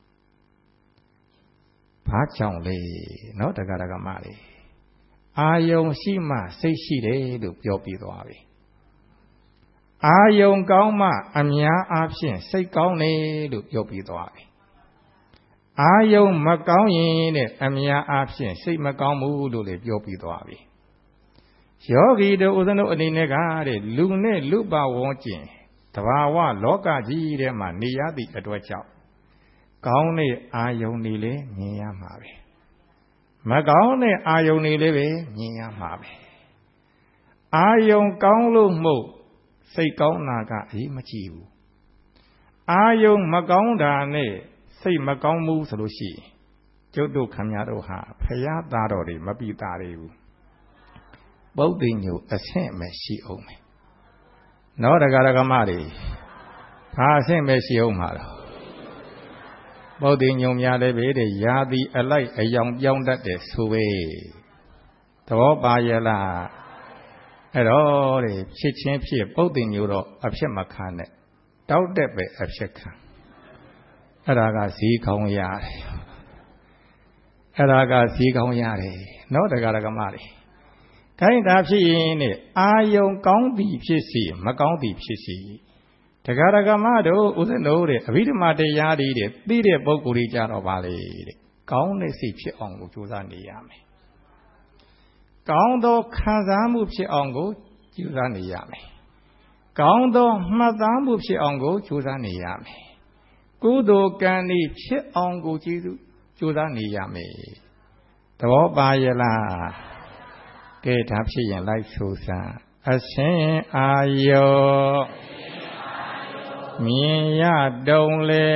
ဘာကြောင့်လဲနော်တက္ကရာကမလေးအာယုံရှိမှစိတ်ရှိတယ်လို့ပြောပြသွားပြီအာယုံကောင်းမှအများအားဖြင့်စိတ်ကောင်းတယ်လို့ပြောပြသွားပြီအာယုံမကောင်းရင်တဲ့အများအားဖြင့်စိတ်မကောင်းဘူးလို့လည်းပြောပြသွားပြီယောဂီတို့ဥစ္စနုအနေနဲ့ကတဲ့လူနဲ့လူပဝန်းကျင်တဘာဝလောကကြီးထဲမှာနေရသည့်အတွက်ကြောင့်ကောင်းတဲ့အာယုန်တွေလည်းမြင်ရမှာပဲမကောင်းတဲ့အာယုန်တွေလည်းပဲမြင်ရမှာပဲအာယုန်ကောင်းလို့မဟုတ်စိတ်ကောင်းတာကအရေးမကြီးဘူးအာယုန်မကောင်းတာနဲ့စိတ်မကောင်းဘူးဆိုလို့ရှိရင်ကျုပ်တို့ခမရတို့ဟာဖရာသားတော်တွေမပြီးသားတွေဘူးပုဒ်သိညိုအဆင့်မရှိအောင်မယ်နော်တရားဓမ္မတွေဘာအဆင့်မရှိအောင်မှာတော့ဗုဒ္ဓညုံများလည်းပဲတဲ့ယာတိအလိုက်အယောင်ပြောင်းတတ်တယ်ဆိုပဲသဘောပါရဲ့လားအဲ့တော့တဲ့ဖြစ်ချင်းဖြစ်ဗုဒ္ဓညုံတော့အဖြစ်မခံနဲ့တောက်တက်ပဲအဖြစ်ခံအဲ့ဒါကဈေးကောင်းရတယ်အဲ့ဒါကဈေးကောင်းရတယ်နော်တရားဓမ္မတွေခိုင်းတာဖြစ်ရင်တဲ့အာယုံကောင်းသည်ဖြစ်စီမကောင်းသည်ဖြစ်စီတရားဓမ္မတို့ဥစ္စနိုးတဲ့အဘိဓမ္မာတရားတွေတဲ့သိတဲ့ပုဂ္ဂိုလ်ကြီးကြတော့ပါလေတဲ့ကောင်းတဲ့စိတ်ဖြစ်အောင်ကိုကြိုးစားနေရမယ်ကောင်းသောခံစားမှုဖြစ်အောင်ကိုကြိုးစားနေရမယ်ကောင်းသောမှတ်သားမှုဖြစ်အောင်ကိုကြိုးစားနေရမယ်ကုသိုလ်ကံဤဖြစ်အောင်ကိုကြည့်ကြိုးစားနေရမယ်သဘောပါရဲ့လားကဲဒါဖြစ်ရင်လိုက်ဆိုစမ်းအစင်းအာယောမြင်ရတုံလေ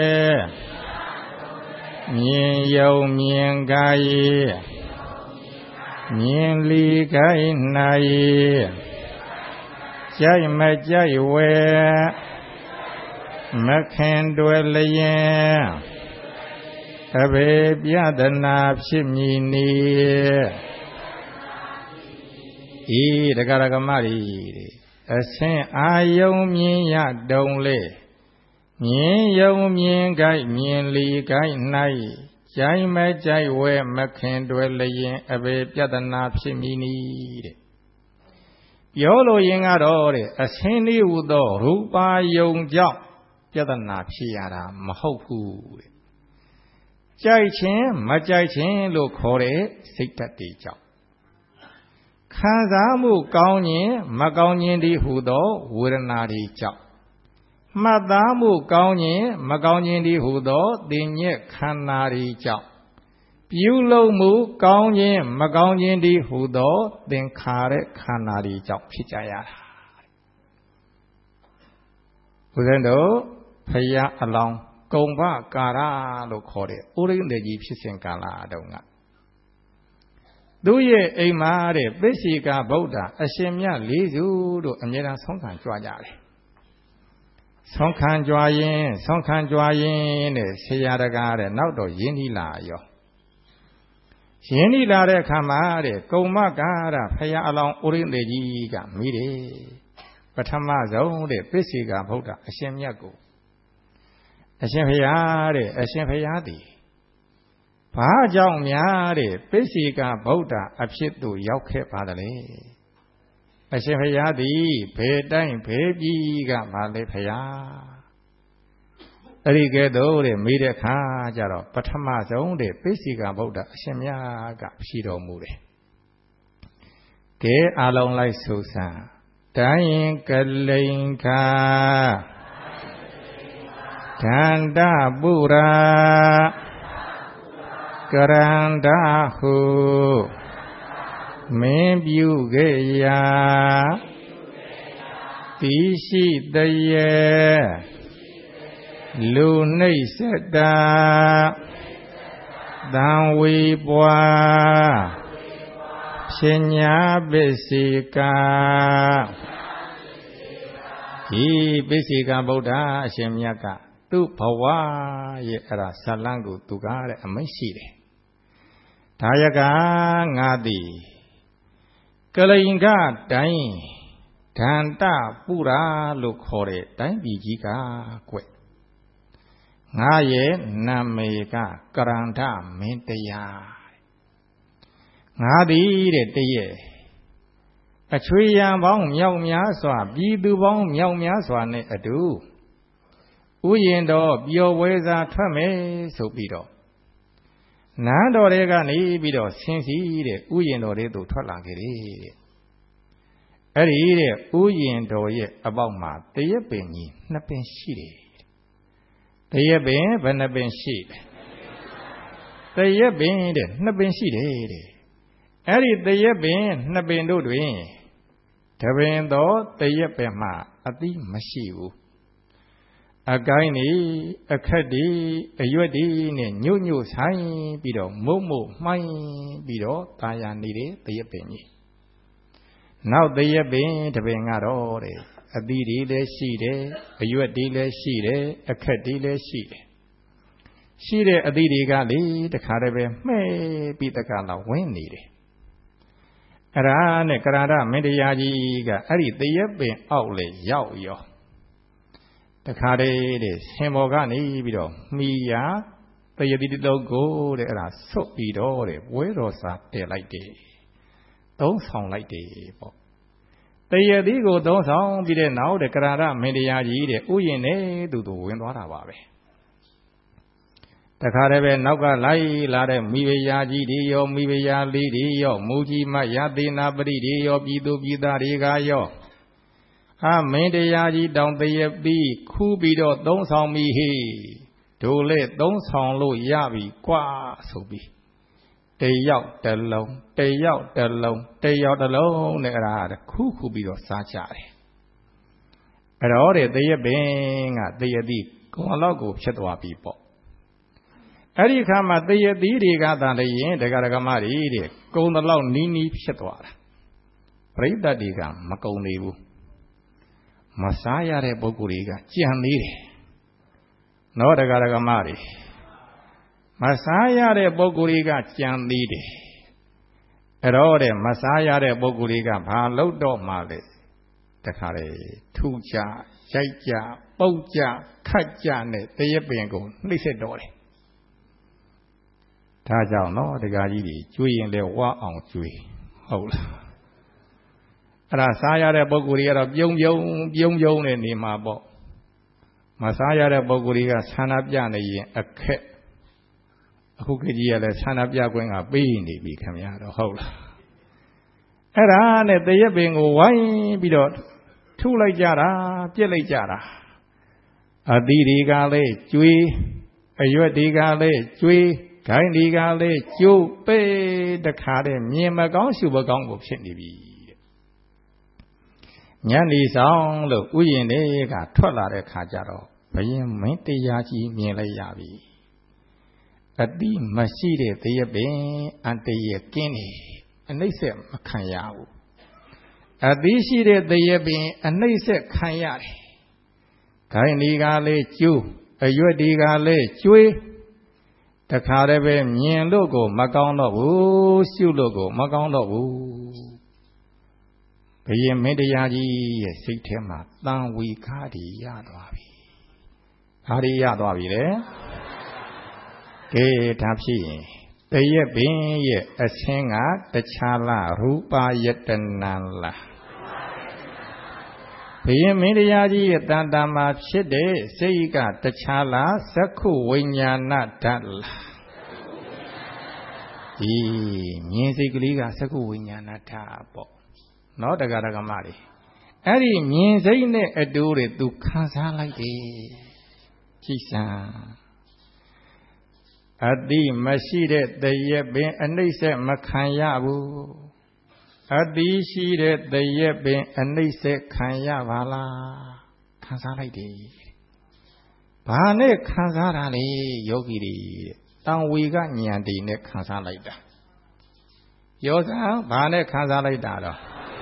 မြင်ယုံမြင်ကာယမြင်လီခိုင်း၌ကြိုက်မကြိုက်ဝဲမခင်တွယ်လျင်ခအဘေပြဒနာဖြစ်မည်နီဤတက္ကရာကမရီအဆင်းအာယုံမြင်ရတုံလေမြင်ယုံမြင်ကိုက်မြင်လီကိုက်၌ကြိုင်မကြိုက်ဝဲမခင်တွယ်လျင်အဘေပြဒနာဖြစ်မည်နီတဲ့ပြောလို့ရင်ကတော့တဲ့အဆင်းလေးဟူသောရူပါယုံကြောင့်ပြဒနာဖြစ်ရတာမဟုတ်ဘူးတဲ့ကြိုက်ခြင်းမကြိုက်ခြင်းလို့ခေါ်တဲ့စိတ်ဓာတ်တွေကြောင့်ခံစားမှုကောင်းခြင်းမကောင်းခြင်းဒီဟူသောဝေဒနာတွေကြောင့်မှတ်သားမှုကောင်းခြင်းမကောင်းခြင်းဒီဟူသောသင်ညက်ခန္ဓာတွေကြောင့်ပြုလုပ်မှုကောင်းခြင်းမကောင်းခြင်းဒီဟူသောသင်္ခါရခန္ဓာတွေကြောင့်ဖြစ်ကြရတာဘုရားတို့ဖယားအလောင်းကုံဘကာရလို့ခေါ်တဲ့ဥရိန္ဒကြီးဖြစ်စဉ်ကာလအတုန်းကသူရဲ့အိမ်မှာတဲ့ပိစိကဗုဒ္ဓအရှင်မြတ်လေးစုတို့အမြဲတမ်းဆုံးခံကြွကြတယ်ဆုံးခံကြွရင်ဆုံးခံကြွရင်တဲ့ဆရာတကားတဲ့နောက်တော့ယင်းဒီလာရောယင်းဒီလာတဲ့အခါမှာတဲ့ကုံမကာရဖယားအလောင်းဥရိန္ဒကြီးကမိတယ်ပထမဆုံးတဲ့ပိစိကဗုဒ္ဓအရှင်မြတ်ကိုအရှင်ဖယားတဲ့အရှင်ဖယားသည်ဘာကြောင့်များတဲ့ပိစိကဗုဒ္ဓအဖြစ်သို့ရောက်ခဲ့ပါသလဲအရှင်ဖယားသည်ဘယ်တိုင်းဘယ်ပြည်ကမှလဲဖယားအဲ့ဒီကဲတော့တဲ့မိတဲ့ခါကျတော့ပထမဆုံးတဲ့ပိစိကဗုဒ္ဓအရှင်မြတ်ကဖြေတော်မူတယ်ကဲအလုံးလိုက်ဆူဆန်းတိုင်းရင်ကလိန်ခာဒန္တပုရာကရန္တာဟုမင်းပြုခဲ့ရာတိရှိတရေလူနှိမ့်စတာသံဝေပွားရှင်ညာပစ္စေကာဒီပစ္စေကဗုဒ္ဓအရှင်မြတ်ကသူ့ဘဝရဲ့အဲ့ဒါဇလံကိုသူကတဲ့အမိတ်ရှိတယ်ဒါယကငါသည်ကလိန်ကတိုင်းဒန္တပုရာလို့ခေါ်တဲ့တိုင်းပြည်ကြီးကကွငါရဲ့နာမည်ကကရန္တမင်းတရားငါသည်တဲ့တည်းအချွေရံပေါင်းမြောက်များစွာပြည်သူပေါင်းမြောက်များစွာနဲ့အတူဥယျင်တော်ပျော်ပွဲစားထွက်မယ်ဆိုပြီးတော့နန်းတော်တွေကနေပြီးတော့ဆင်းစီတဲ့ဥယျင်တော်တွေသို့ထွက်လာခဲ့တယ်တဲ့အဲ့ဒီတဲ့ဥယျင်တော်ရဲ့အပေါက်မှာတရက်ပင်ကြီးနှစ်ပင်ရှိတယ်တရက်ပင်ဘယ်နှပင်ရှိလဲတရက်ပင်တဲ့နှစ်ပင်ရှိတယ်တဲ့အဲ့ဒီတရက်ပင်နှစ်ပင်တို့တွင်တပင်သောတရက်ပင်မှာအသီးမရှိဘူးအကိုင်းနေအခက်ဒီအရွက်ဒီနဲ့ညွတ်ညွတ်ဆိုင်ပြီးတော့မုံမုံမှိုင်းပြီးတော့ตาရနေတဲ့တရက်ပင်ကြီးနောက်တရက်ပင်တပင်ကတော့တဲ့အသီးတွေလည်းရှိတယ်အရွက်တွေလည်းရှိတယ်အခက်တွေလည်းရှိတယ်ရှိတဲ့အသီးတွေကလေတခါတည်းပဲမှဲ့ပြီးတကလောက်ဝင်းနေတယ်အဲ့ဒါနဲ့ကရာဒမင်းတရားကြီးကအဲ့ဒီတရက်ပင်အောက်လေရောက်ရောတခါတည်းတဲ့ဆင်ဘောကနေပြီးတော့မိယာတရတိတုတ်ကိုတဲ့အဲ့ဒါဆွတ်ပြီးတော့တဲ့ဝဲတော်စာတည်လိုက်တယ်သုံးဆောင်လိုက်တယ်ပေါ့တရတိကိုသုံးဆောင်ပြီးတဲ့နောက်တဲ့ကရာဒမင်းတရားကြီးတဲ့ဥယျင်နဲ့သူတို့ဝင်သွားတာပါပဲတခါတည်းပဲနောက်ကလိုက်လာတဲ့မိဖုရားကြီးတွေရောမိဖုရားလေးတွေရောမူကြီးမရသေနာပရိတွေရောပြည်သူပြည်သားတွေကရောဟာမင်းတရားကြီးတောင်တရပြီးခူးပြီးတော့သုံးဆောင်ပြီဟေးတို့လေသုံးဆောင်လို့ရပြီကွာဆိုပြီးတယောက်တစ်လုံးတယောက်တစ်လုံးတယောက်တစ်လုံးနဲ့အဲ့ဒါခူးခူးပြီးတော့စားကြတယ်အဲ့တော့တဲ့တရပင်ကတရတိကုံလောက်ကိုဖြစ်သွားပြီပေါ့အဲ့ဒီခါမှာတရတိတွေကသာလေရင်ဒကာဒကမတွေတဲ့ကုံတလောက်နီးနီးဖြစ်သွားတာပရိသတ်တွေကမကုံနေဘူးမစားရတဲ့ပုဂ္ဂိုလ်တွေကကြံသေးတယ်နော်ဒကာဒကမတွေမ Masaya de Boguriga Jandidi. Erode Masaya de Boguriga Palodo Male. The Kare, Tuja, Jaja, Boja, Kajane, the Yabengo, Lisedore. Taja no, the Gadi, Jui and the Wa on Jui. Hold. Rasaya de Boguria of Yung Yung Yung Yung and Nimabo. Masaya de Boguria, Sanabjani, a cat. Who could ye let Sanabja going a bean, they become out of hole. Eran at the Yabing, why be dot? Two like Jara, Jelly Jara. A Didigale, Jui, a Yuadigale, Jui, Kindigale, Ju, Bay, the Cadem, Yamagon, Subagong of Shindy. Yanni song, look, we in the got Tola de Cajaro, Bayam, Mete Yaji, Mila Yavi. A D Maside, the Yabe, and the Yakini, and they said Makayao. A D she did the Yabe, and they said Kayari. Kainigale, Jew, a Yuadigale, Jew. The Caribbean Yen logo, Magondo, Woo, Su logo, Magondo, Woo. Bayam Mediaji, Sitema, Dan we Kadi Yadwabi. Kadi Yadwabi there? Gay Tapsi. The Yabin ye a singer, the Chala, Rupa Yetanala. Bayam Mediaji, Dandama Shide, Seiga, the Chala, Saku, Winyana Dal. E. Music Liga, Saku, Winyana Tabo. Not a Garagamari. Eddie means ain't a do it to Kansa like this. Chisa. Adi Mashide, the Yebin, and they said Makayabu. Adi Shide, the Yebin, and they said Kayavala. Kansa like this. Pane Kansarali, Yogiri. Down we got Nyandi neck Kansa like that. Yosa, Bane Kansa like that.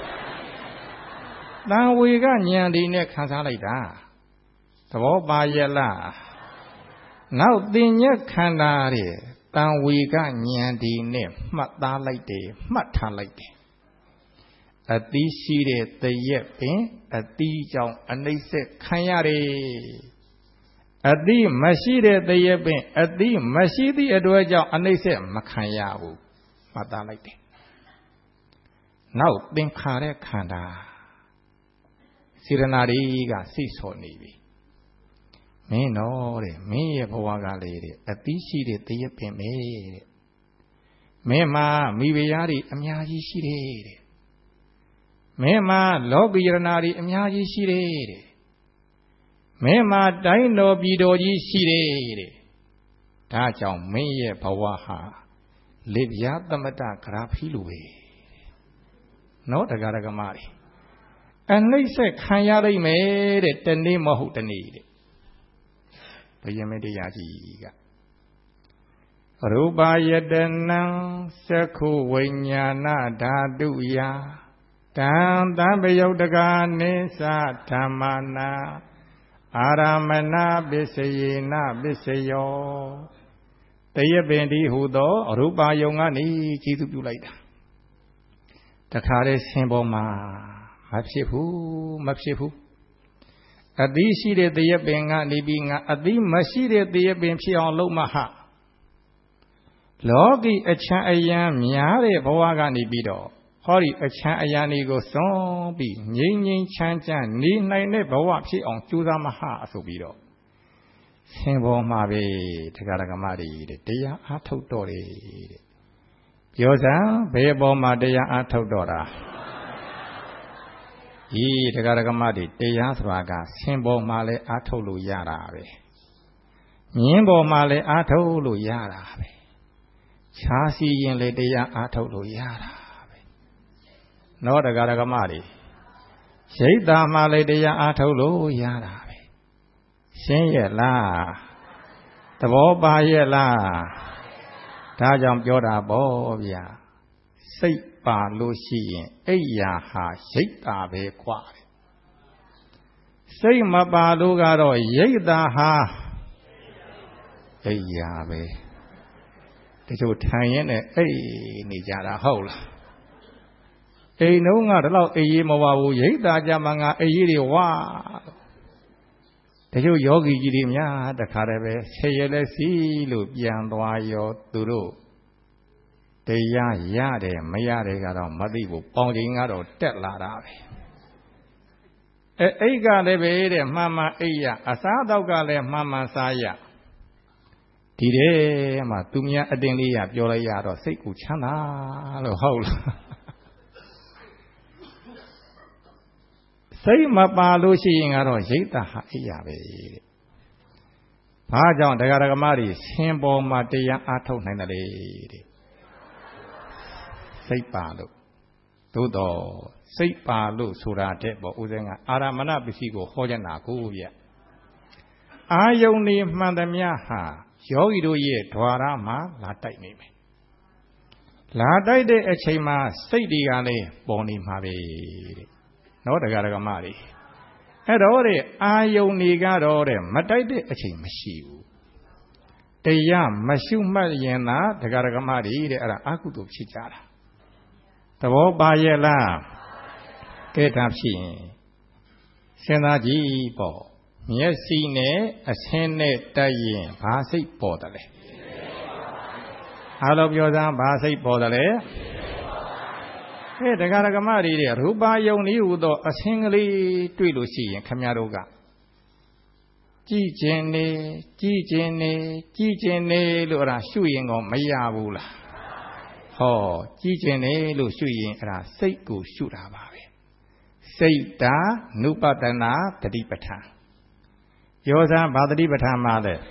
Now we got Nyandi neck Kansa like that. The Woba Yella. Now the Nya Kanari, down we got Nyandi neck, Mata like the Mata like the. At this she the Yepin, at the Jong, and they said Kayari. At the Mashide the Yepin, at the Mashidi Edwaja, and they said Makayabu, Mata like the. Now think Kare Kanda. Siranari got six or navy. Me no, me a Powaga lady, a piece de Yapin made. Me ma, me beari, a miaji she did. Me ma, lobby ranari, a miaji she did. Me ma, dino bidoji she did. Taja me a Pawaha. Live Yatamata Krapilue. No, the Garagamari. And they said, Kayari made it, the name of who the need. Payamediaji. Ruba Yedanang, Seku Winyana, Daduya, Tam Dambayodaga, Nisa, Tamana, Aramana, Bisayina, Bisayo. They have been the Hudo, Ruba Yongani, Chizu. The Kare Simboma. Mapsifu, Mapsifu. A D C de Benga living a D Maside de Bemchi on Lomaha. Logi a Chayam Yare Boagani Bido. Hori a Chayani go son be Yin Chanchan, Ni Nine Bawapsi on Chuzamaha Subido. Simbo Mabe, Tagaramari, the Dea Atodori. Yosa, Bebo Madea Atodora. E. the Garagamadi, the Yasraga, Simbo Male Atolu Yarabe. Nimbo Male Atolu Yarabe. Chasi in Ledea Atolu Yarabe. No, the Garagamadi. Shada Male dea Atolu Yarabe. Say la. The Boba Yela. Tajam Yoda Bobia. Say. Pa Lucy, Aya ha, Shita be quad. Say Mabalugaro, Yeda ha, Aya be. chỗ thành ấy này ấy nị cha đã hậu là ấy nấu ngà đó là ấy mà vào giấy ta cha mà ngà ấy đi qua thế chỗ yogi gì đi nhá đã khai ra về xây lên xí lụp giang toa yo tu đô thế ya ya đấy mấy ya đấy cái đó mất đi bộ bao nhiêu ngà đó tết là đã vậy ấy cái đấy về đấy mama ấy ya à sao đâu cái đấy mama sai ya thì đấy mà tụi mình ở đây đi à, cho lại à rồi xây cụ chán à, rồi hậu là xây mà ba lô xí ngà rồi xây ta hay à vậy, phá cho đại gia cái gì xem bộ mà đây à át thâu này là đấy, xây ba lô, tôi đó xây ba lô sura đấy bộ u danh à, aramana bisi ko khó chân nào cũng vậy, ai ông đi mà đam ya ha yogi đôi ye thoa ra mà lá tay này mày lá tay đấy ở trên mà xây đi cái này bỏ đi mà về nó được cái cái mà đi cái đó đấy ai dùng đi cái đó đấy mà tay đấy ở trên mà siêu đây ya mà siêu mà yên na được cái cái mà đi đấy là ác cụ chỉ trả là đó bao nhiêu là cái thằng gì现在几包မျက်စိနဲ့အဆင်းနဲ့တက်ရင်ဘာစိတ်ပေါ်တယ်လဲအားလုံးပြောစမ်းဘာစိတ်ပေါ်တယ်လဲဟဲ့တရားဓမ္မတွေတဲ့ရူပယုံဤဟူသောအဆင်းကလေးတွေ့လို့ရှိရင်ခမည်းတော်ကကြည်ကျင်နေကြည်ကျင်နေကြည်ကျင်နေလို့အဲ့ဒါရှုရင်ကောမရဘူးလားဟောကြည်ကျင်နေလို့ရှုရင်အဲ့ဒါစိတ်ကိုရှုတာပါပဲစိတ်တာနုပတနာတတိပဋ္ဌာန်ယောဇာဘာတိပဋ္ဌာန်မှာလဲ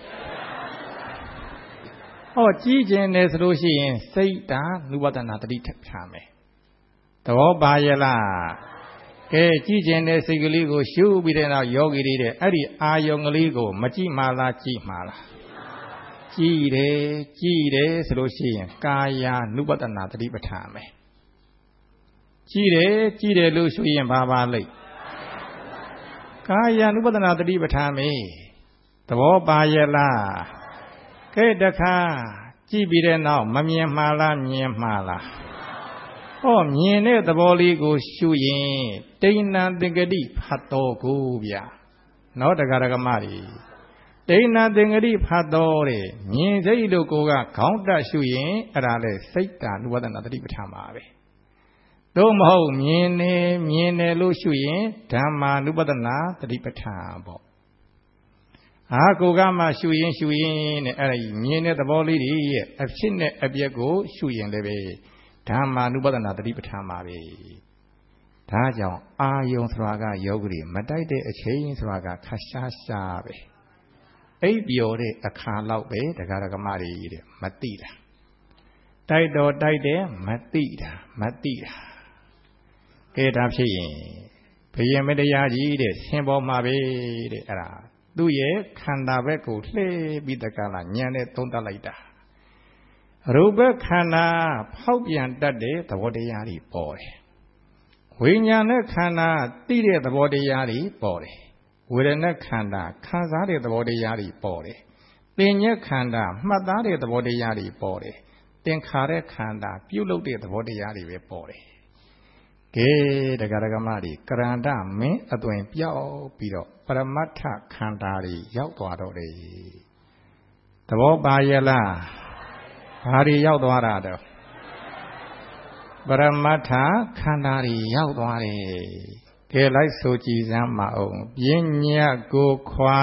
ဟောကြည်ကျင်နေဆိုလို့ရှိရင်စိတ်တာနုပတနာတတိပဋ္ဌာန်ပဲသဘောပါရဲ့လားကဲကြည်ကျင်တဲ့စိတ်ကလေးကိုရှုပြီးတဲ့နောက်ယောဂီတွေတဲ့အဲ့ဒီအာယုံကလေးကိုမကြည့်မှလားကြည့်မှလားကြည်တယ်ကြည်တယ်ဆိုလို့ရှိရင်ကာယ ानु ပတနာတတိပဋ္ဌာန်ပဲကြည်တယ်ကြည်တယ်လို့ဆိုရင်ဘာပါလိမ့်ကာယ ानु ပတနာတတိပဋ္ဌာန်ပဲသဘောပါရဲ့လားကဲတခါကြည်ပြီးတဲ့နောက်မမြင်မှလားမြင်မှလားဟောမြင်တဲ့သဘောလေးကိုရှုရင်တိဏ္ဏသင်္ကတိဖတ်တော်ကိုဗျာနော်တရားဓမ္မတွေတိဏ္ဏသင်္ကတိဖတ်တော်တဲ့မြင်စိတ်တို့ကိုကခေါင်းတက်ရှုရင်အဲ့ဒါလဲစိတ်တာနုဝဒနာတတိပဋ္ဌာန်ပါပဲသို့မဟုတ်မြင်နေမြင်တယ်လို့ရှုရင်ဓမ္မာနုပဒနာတတိပဋ္ဌာန်ပေါ့အာကိုကမှရှုရင်ရှုရင်တဲ့အဲ့ဒီမြင်တဲ့သဘောလေးတွေရဲ့အဖြစ်နဲ့အပျက်ကိုရှုရင်လည်းပဲဓမ္မာနုပဒနာတတိပဋ္ဌာန်ပါပဲဒါကြောင့်အာယုံဆိုတာကယောဂီမတိုက်တဲ့အချိန်ဆိုတာကခက်ရှားရှားပဲအိပ်ပျော်တဲ့အခါလောက်ပဲတရားဓမ္မတွေတဲ့မသိတာတိုက်တော့တိုက်တယ်မသိတာမသိတာကဲဒါဖြစ်ရင်ဘုရင်မတရားကြီးတဲ့ဆင်းပေါ်မှာပဲတဲ့အဲ့ဒါသူ့ရဲ့ခန္ဓာဘက်ကိုလှည့်ပြီးတကလားညံနဲ့သုံးသပ်လိုက်တာရူပခန္ဓာဖောက်ပြန်တတ်တဲ့သဘောတရားတွေပေါ်တယ်ဝိညာဉ်နဲ့ခန္ဓာသိတဲ့သဘောတရားတွေပေါ်တယ်ဝေဒနာခန္ဓာခံစားတဲ့သဘောတရားတွေပေါ်တယ်ပညာခန္ဓာမှတ်သားတဲ့သဘောတရားတွေပေါ်တယ်သင်္ခါရခန္ဓာပြုလုပ်တဲ့သဘောတရားတွေပဲပေါ်တယ်ကဲတရားဓမ္မတွေကရန္တမင်းအသွင်ပြောက်ပြီးတော့ပရမတ္ထခန္ဓာတွေရောက်သွားတော့တယ်သဘောပါရဲ့လားဘာတွေရောက်သွားတာတော့ပရမတ္ထခန္ဓာတွေရောက်သွားတယ်ကဲလိုက်ဆိုကြည်စမ်းမအောင်ပညာကိုခွာ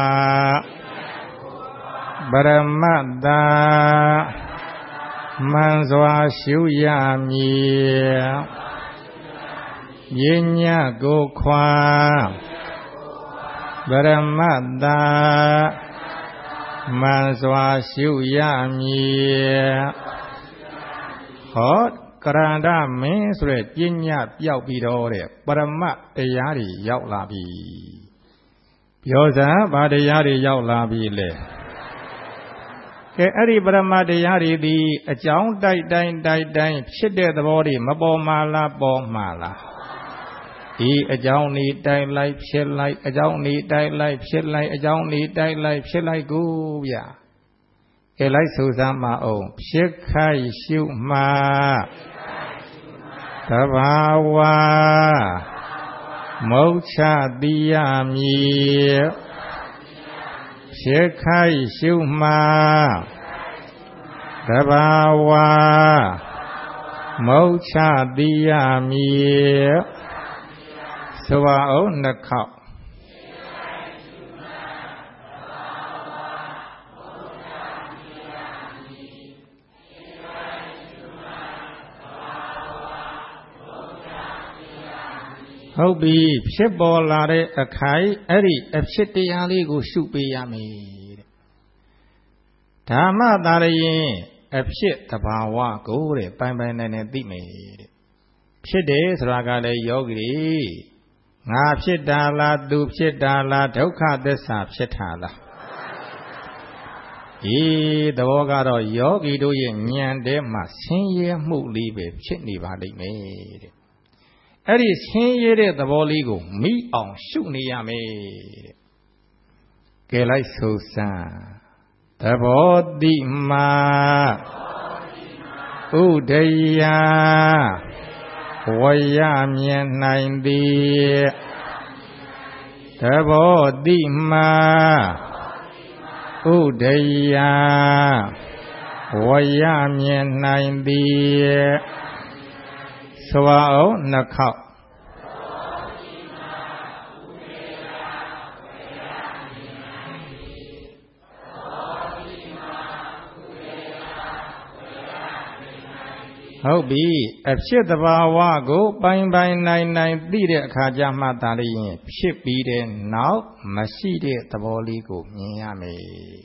ပရမတ္တမှန်စွာရှုရမည်ပညာကိုခွာပရမတ္တမှန်စွာရှုရမည်ဟောကရန္တမင်းဆိုတဲ့ပညာပြောက်ပြီးတော့တဲ့ပရမတ်တရားတွေရောက်လာပြီပြောစမ်းဗာတရားတွေရောက်လာပြီလေကဲအဲ့ဒီပရမတ်တရားတွေဒီအကြောင်းတိုက်တိုင်းတိုက်တိုင်းဖြစ်တဲ့သဘောတွေမပေါ်မှလားပေါ်မှလားဒီအကြောင်းဤတိုက်လိုက်ဖြစ်လိုက်အကြောင်းဤတိုက်လိုက်ဖြစ်လိုက်အကြောင်းဤတိုက်လိုက်ဖြစ်လိုက်ကိုဗျာကဲလိုက်ဆိုစမ်းမအောင်ဖြစ်ခိုက်ရှုမှသဘာဝမုတ်ချတိယမည်ဖြစ်ခိုက်ရှုမှသဘာဝမုတ်ချတိယမည်ဆိုပါအောင်နှစ်ခေါက်ဟုတ်ပြီဖြစ်ပေါ်လာတဲ့အခိုက်အဲ့ဒီအဖြစ်တရားလေးကိုရှုပေးရမယ်တဲ့ဓမ္မသာရရင်အဖြစ်တဘာဝကိုတဲ့ပိုင်ပိုင်နိုင်နိုင်သိမယ်တဲ့ဖြစ်တယ်ဆိုတာကလည်းယောဂီတွေငါဖြစ်တာလားသူဖြစ်တာလားဒုက္ခသစ္စာဖြစ်တာလားဒီသဘောကတော့ယောဂီတို့ရဲ့ဉာဏ်ထဲမှာဆင်းရဲမှုလေးပဲဖြစ်နေပါလိမ့်မယ်တဲ့အဲ့ဒီဆင်းရဲတဲ့သဘောလေးကိုမိအောင်ရှုနေရမယ်တဲ့ကဲလိုက်ဆိုစမ်းသဘောတိမာဥဒယဝရမြင်နိုင်သည်သဘောတိမာဥဒယဝရမြင်နိုင်သည်ဆိုပါအောင်နှစ်ခေါက်ဟုတ်ပြီအဖြစ်တဘာဝကိုပိုင်ပိုင်နိုင်နိုင်သိတဲ့အခါကျမှသာလျှင်ဖြစ်ပြီးတဲ့နောက်မရှိတဲ့သဘောလေးကိုမြင်ရမယ်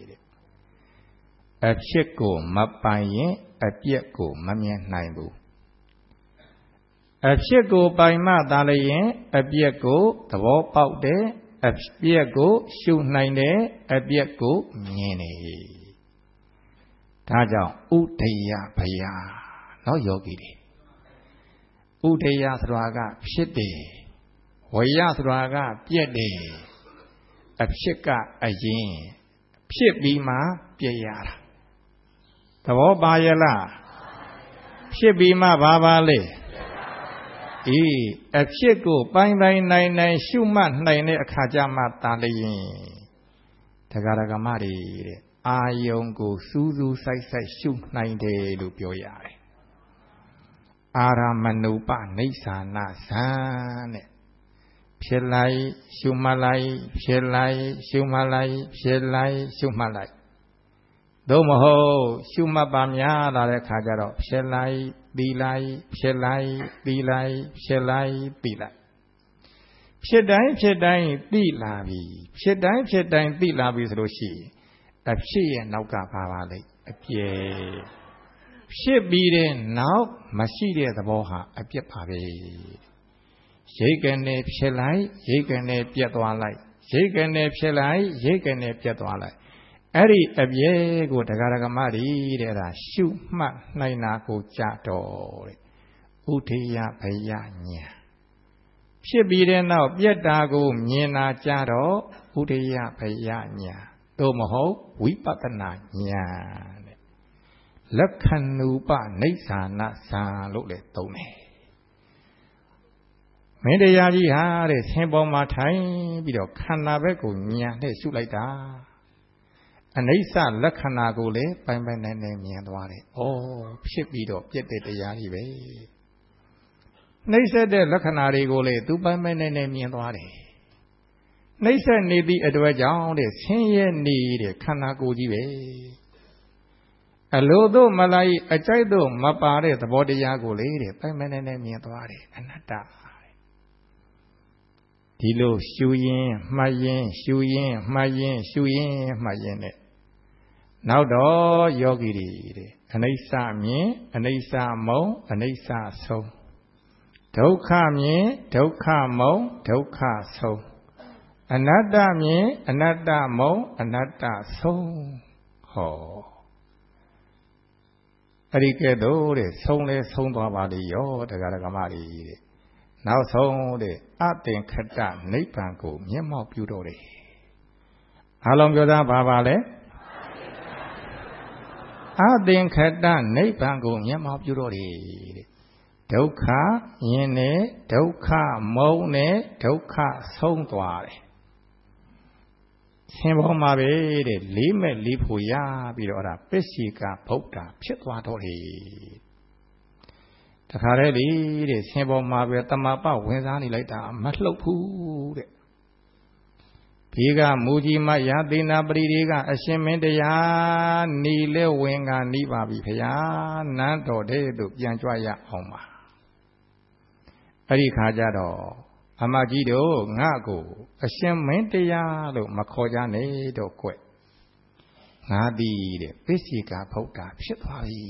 တဲ့အဖြစ်ကိုမပိုင်ရင်အပျက်ကိုမမြင်နိုင်ဘူးအဖြစ်ကိုပိုင်မှသာလျှင်အပျက်ကိုသဘောပေါက်တယ်အပျက်ကိုရှုနိုင်တယ်အပျက်ကိုမြင်တယ်ဒါကြောင့်ဥဒိယဘယနော်ယောဂီတွေဥဒိယဆိုတာကဖြစ်တယ်ဝယဆိုတာကပြက်တယ်အဖြစ်ကအရင်ဖြစ်ပြီးမှပြက်ရတာသဘောပါရဲ့လားဖြစ်ပြီးမှဘာပါလဲအေးအဖြစ်ကိုပိုင်ပိုင်နိုင်နိုင်ရှုမှတ်နိုင်တဲ့အခါကျမှသာလျင်တက္ကရာကမတွေတဲ့အာယုံကိုစူးစူးဆိုင်ဆိုင်ရှုနိုင်တယ်လို့ပြောရတယ်အာရမဏုပနိစ္ဆာနဇံတဲ့ဖြစ်လိုက်ရှုမှတ်လိုက်ဖြစ်လိုက်ရှုမှတ်လိုက်ဖြစ်လိုက်ရှုမှတ်လိုက်သို့မဟုတ်ရှုမှတ်ပါများလာတဲ့ခါကျတော့ဖြစ်လိုက်ပြီးလိုက်ဖြစ်လိုက်ပြီးလိုက်ဖြစ်လိုက်ပြီးလိုက်ဖြစ်တိုင်းဖြစ်တိုင်းသိလာပြီဖြစ်တိုင်းဖြစ်တိုင်းသိလာပြီဆိုလို့ရှိရင်အဖြစ်ရဲ့နောက်ကဘာပါလဲအပြည့်ဖြစ်ပြီးတဲ့နောက်မရှိတဲ့သဘောဟာအပြစ်ပါပဲရိတ်ကနေဖြစ်လိုက်ရိတ်ကနေပြတ်သွားလိုက်ရိတ်ကနေဖြစ်လိုက်ရိတ်ကနေပြတ်သွားလိုက်အဲ့ဒီအပြဲကိုတရားဓမ္မတွေတဲ့ဒါရှုမှတ်နိုင်တာကိုကြတော့တဲ့ဥဒိယဘယဉာဏ်ဖြစ်ပြီးတဲ့နောက်ပြတ်တာကိုမြင်တာကြတော့ဥဒိယဘယဉာဏ်သို့မဟုတ်ဝိပဿနာဉာဏ်လက္ခဏူပနိစ္ဆာနဇံလို့လည်းသုံးတယ်မင်းတရားကြီးဟာတဲ့ဆင်းပေါ်မှာထိုင်ပြီးတော့ခန္ဓာဘက်ကိုဉာဏ်နဲ့ရှုလိုက်တာအနိစ္စလက္ခဏာကိုလည်းပိုင်ပိုင်နိုင်နိုင်မြင်သွားတယ်။ဩဖြစ်ပြီးတော့ပြည့်တဲ့တရားကြီးပဲ။နှိမ့်ဆက်တဲ့လက္ခဏာတွေကိုလည်းသူပိုင်ပိုင်နိုင်နိုင်မြင်သွားတယ်။နှိမ့်ဆက်နေသည့်အတွက်ကြောင့်တဲ့ဆင်းရဲနေတဲ့ခန္ဓာကိုယ်ကြီးပဲ။အလိုတို့မလိုက်အကြိုက်တို့မပါတဲ့သဘောတရားကိုလေတဲ့ပိုင်ပိုင်နိုင်နိုင်မြင်သွားတယ်အနတ္တဒီလိုရှုရင်မှတ်ရင်ရှုရင်မှတ်ရင်ရှုရင်မှတ်ရင်နဲ့နောက်တော့ယောဂီတွေတဲ့အနိစ္စမြင်အနိစ္စမုံအနိစ္စဆုံးဒုက္ခမြင်ဒုက္ခမုံဒုက္ခဆုံးအနတ္တမြင်အနတ္တမုံအနတ္တဆုံးဟောအဲ့ဒီကဲ့သို့တဲ့ဆုံးလဲဆုံးသွားပါလေရောတရားဓမ္မတွေတဲ့နောက်ဆုံးတဲ့အသင်္ခတနိဗ္ဗာန်ကိုမျက်မှောက်ပြုတော့တယ်အားလုံးပြောသားပါပါလဲအသင်္ခတနိဗ္ဗာန်ကိုမျက်မှောက်ပြုတော့တယ်တဲ့ဒုက္ခယင်နဲ့ဒုက္ခမုန်းနဲ့ဒုက္ခဆုံးသွားတယ်ဆင်းပေါ်မှာပဲတဲ့လေးမဲ့လေးဖို့ရပြီးတော့အဲ့ဒါပစ္စေကဗုဒ္ဓဖြစ်သွားတော့တယ်တခါတည်းလေတဲ့ဆင်းပေါ်မှာပဲတမပဝင်စားနေလိုက်တာမလှုပ်ဘူးတဲ့ဒီကမူကြီးမယာသေနာပရိတွေကအရှင်မင်းတရားနေလဲဝင်ကနေပါပြီဖရာနန်းတော်တဲ့တို့ပြန်ကြွရအောင်ပါအဲ့ဒီခါကျတော့အမကြီးတို့ငါ့ကိုအရှင်မင်းတရားလို့မခေါ်ကြနဲ့တော့ကွငါသည်တဲ့ပစ္စေကဗုဒ္ဓဖြစ်သွားပြီ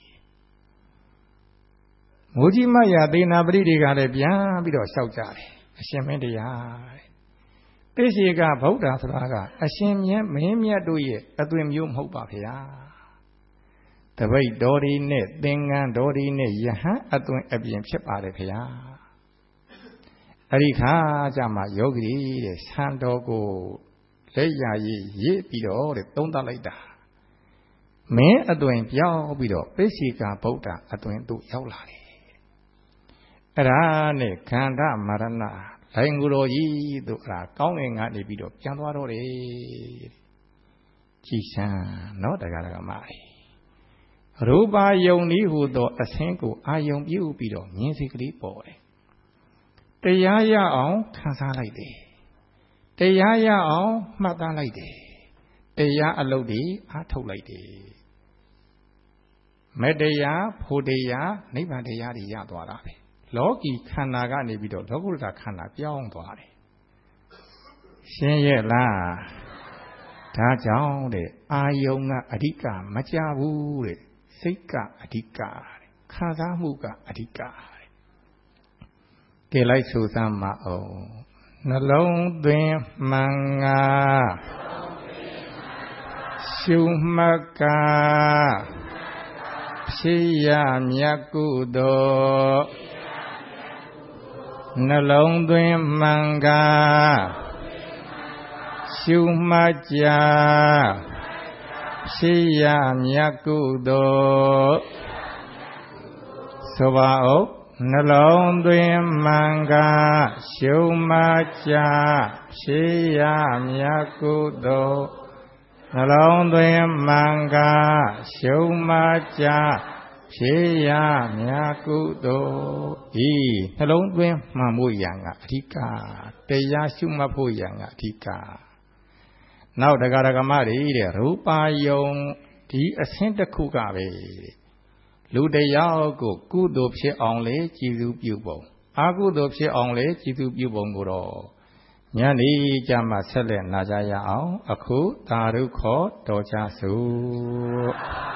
မူကြီးမယာသေနာပရိတွေကလည်းပြန်ပြီးတော့လျှောက်ကြတယ်အရှင်မင်းတရားပစ္စေကဗုဒ္ဓဆိုတာကအရှင်မြတ်မင်းမြတ်တို့ရဲ့အသွင်မျိုးမဟုတ်ပါဗျာတပိတ်တော်ဒီနဲ့သင်္ကန်းတော်ဒီနဲ့ယဟန်အသွင်အပြင်ဖြစ်ပါတယ်ဗျာအဲ့ဒီခါကျမှယောဂီတဲ့ဆံတော်ကိုလက်ရရည်ရစ်ပြီးတော့တဲ့သုံးသပ်လိုက်တာမင်းအသွင်ပြောင်းပြီးတော့ပစ္စေကဗုဒ္ဓအသွင်သို့ရောက်လာတယ်အဲ့ဒါနဲ့ခန္ဓာမရဏလိုင်ကိုယ်တော်ကြီးတို့အဲ့ဒါကောင်းငင်ကနေပြီးတော့ပြန်သွားတော့တယ်ကြည်စံနော်တရားတော်မှာရူပါယုံဤဟူသောအဆင်းကိုအာယုံပြုပြီးတော့မြင်စိတ်ကလေးပေါ်တယ်တရားရအောင်ခံစားလိုက်တယ်တရားရအောင်မှတ်သားလိုက်တယ်တရားအလုပ်တွေအားထုတ်လိုက်တယ်မေတ္တရားဖို့တရားနိဗ္ဗာန်တရားတွေရသွားတာပဲလောကီခန္ဓာကနေပြီးတော့လောကုတ္တရာခန္ဓာပြောင်းသွားတယ်ရှင်းရဲ့လားဒါကြောင့်တဲ့အာယုံကအဓိကမကြဘူးတဲ့စိတ်ကအဓိကတဲ့ခံစားမှုကအဓိကတဲ့ကဲလိုက်ဆိုစမ်းမအောင်နှလုံးသွင်းမှန်ငါရှုမှတ်ကဖြစ်ရမြတ်ကုသိုလ်နှလုံးသွင်းမှန်ကားရှုမှတ်ကြဖြစ်ရမြတ်ကုသိုလ်ဆိုပါဦးနှလုံးသွင်းမှန်ကားရှုမှတ်ကြဖြစ်ရမြတ်ကုသိုလ်နှလုံးသွင်းမှန်ကားရှုမှတ်ကြဖြစ်ရမြတ်ကုသိုလ်ဤနှလုံးသွင်းမှန်ဖို့ရန်ကအဓိကတရားရှုမှတ်ဖို့ရန်ကအဓိကနောက်တရားဓမ္မတွေတဲ့ရူပါယုံဒီအဆင့်တစ်ခုကပဲလူတရားကိုကုသိုလ်ဖြစ်အောင်လေကြည်စုပြုပုံအကုသိုလ်ဖြစ်အောင်လေကြည်စုပြုပုံကိုတော့ညနေကြမှာဆက်လက်နာကြရအောင်အခုသာဓုခေါ်တော်ကြစို့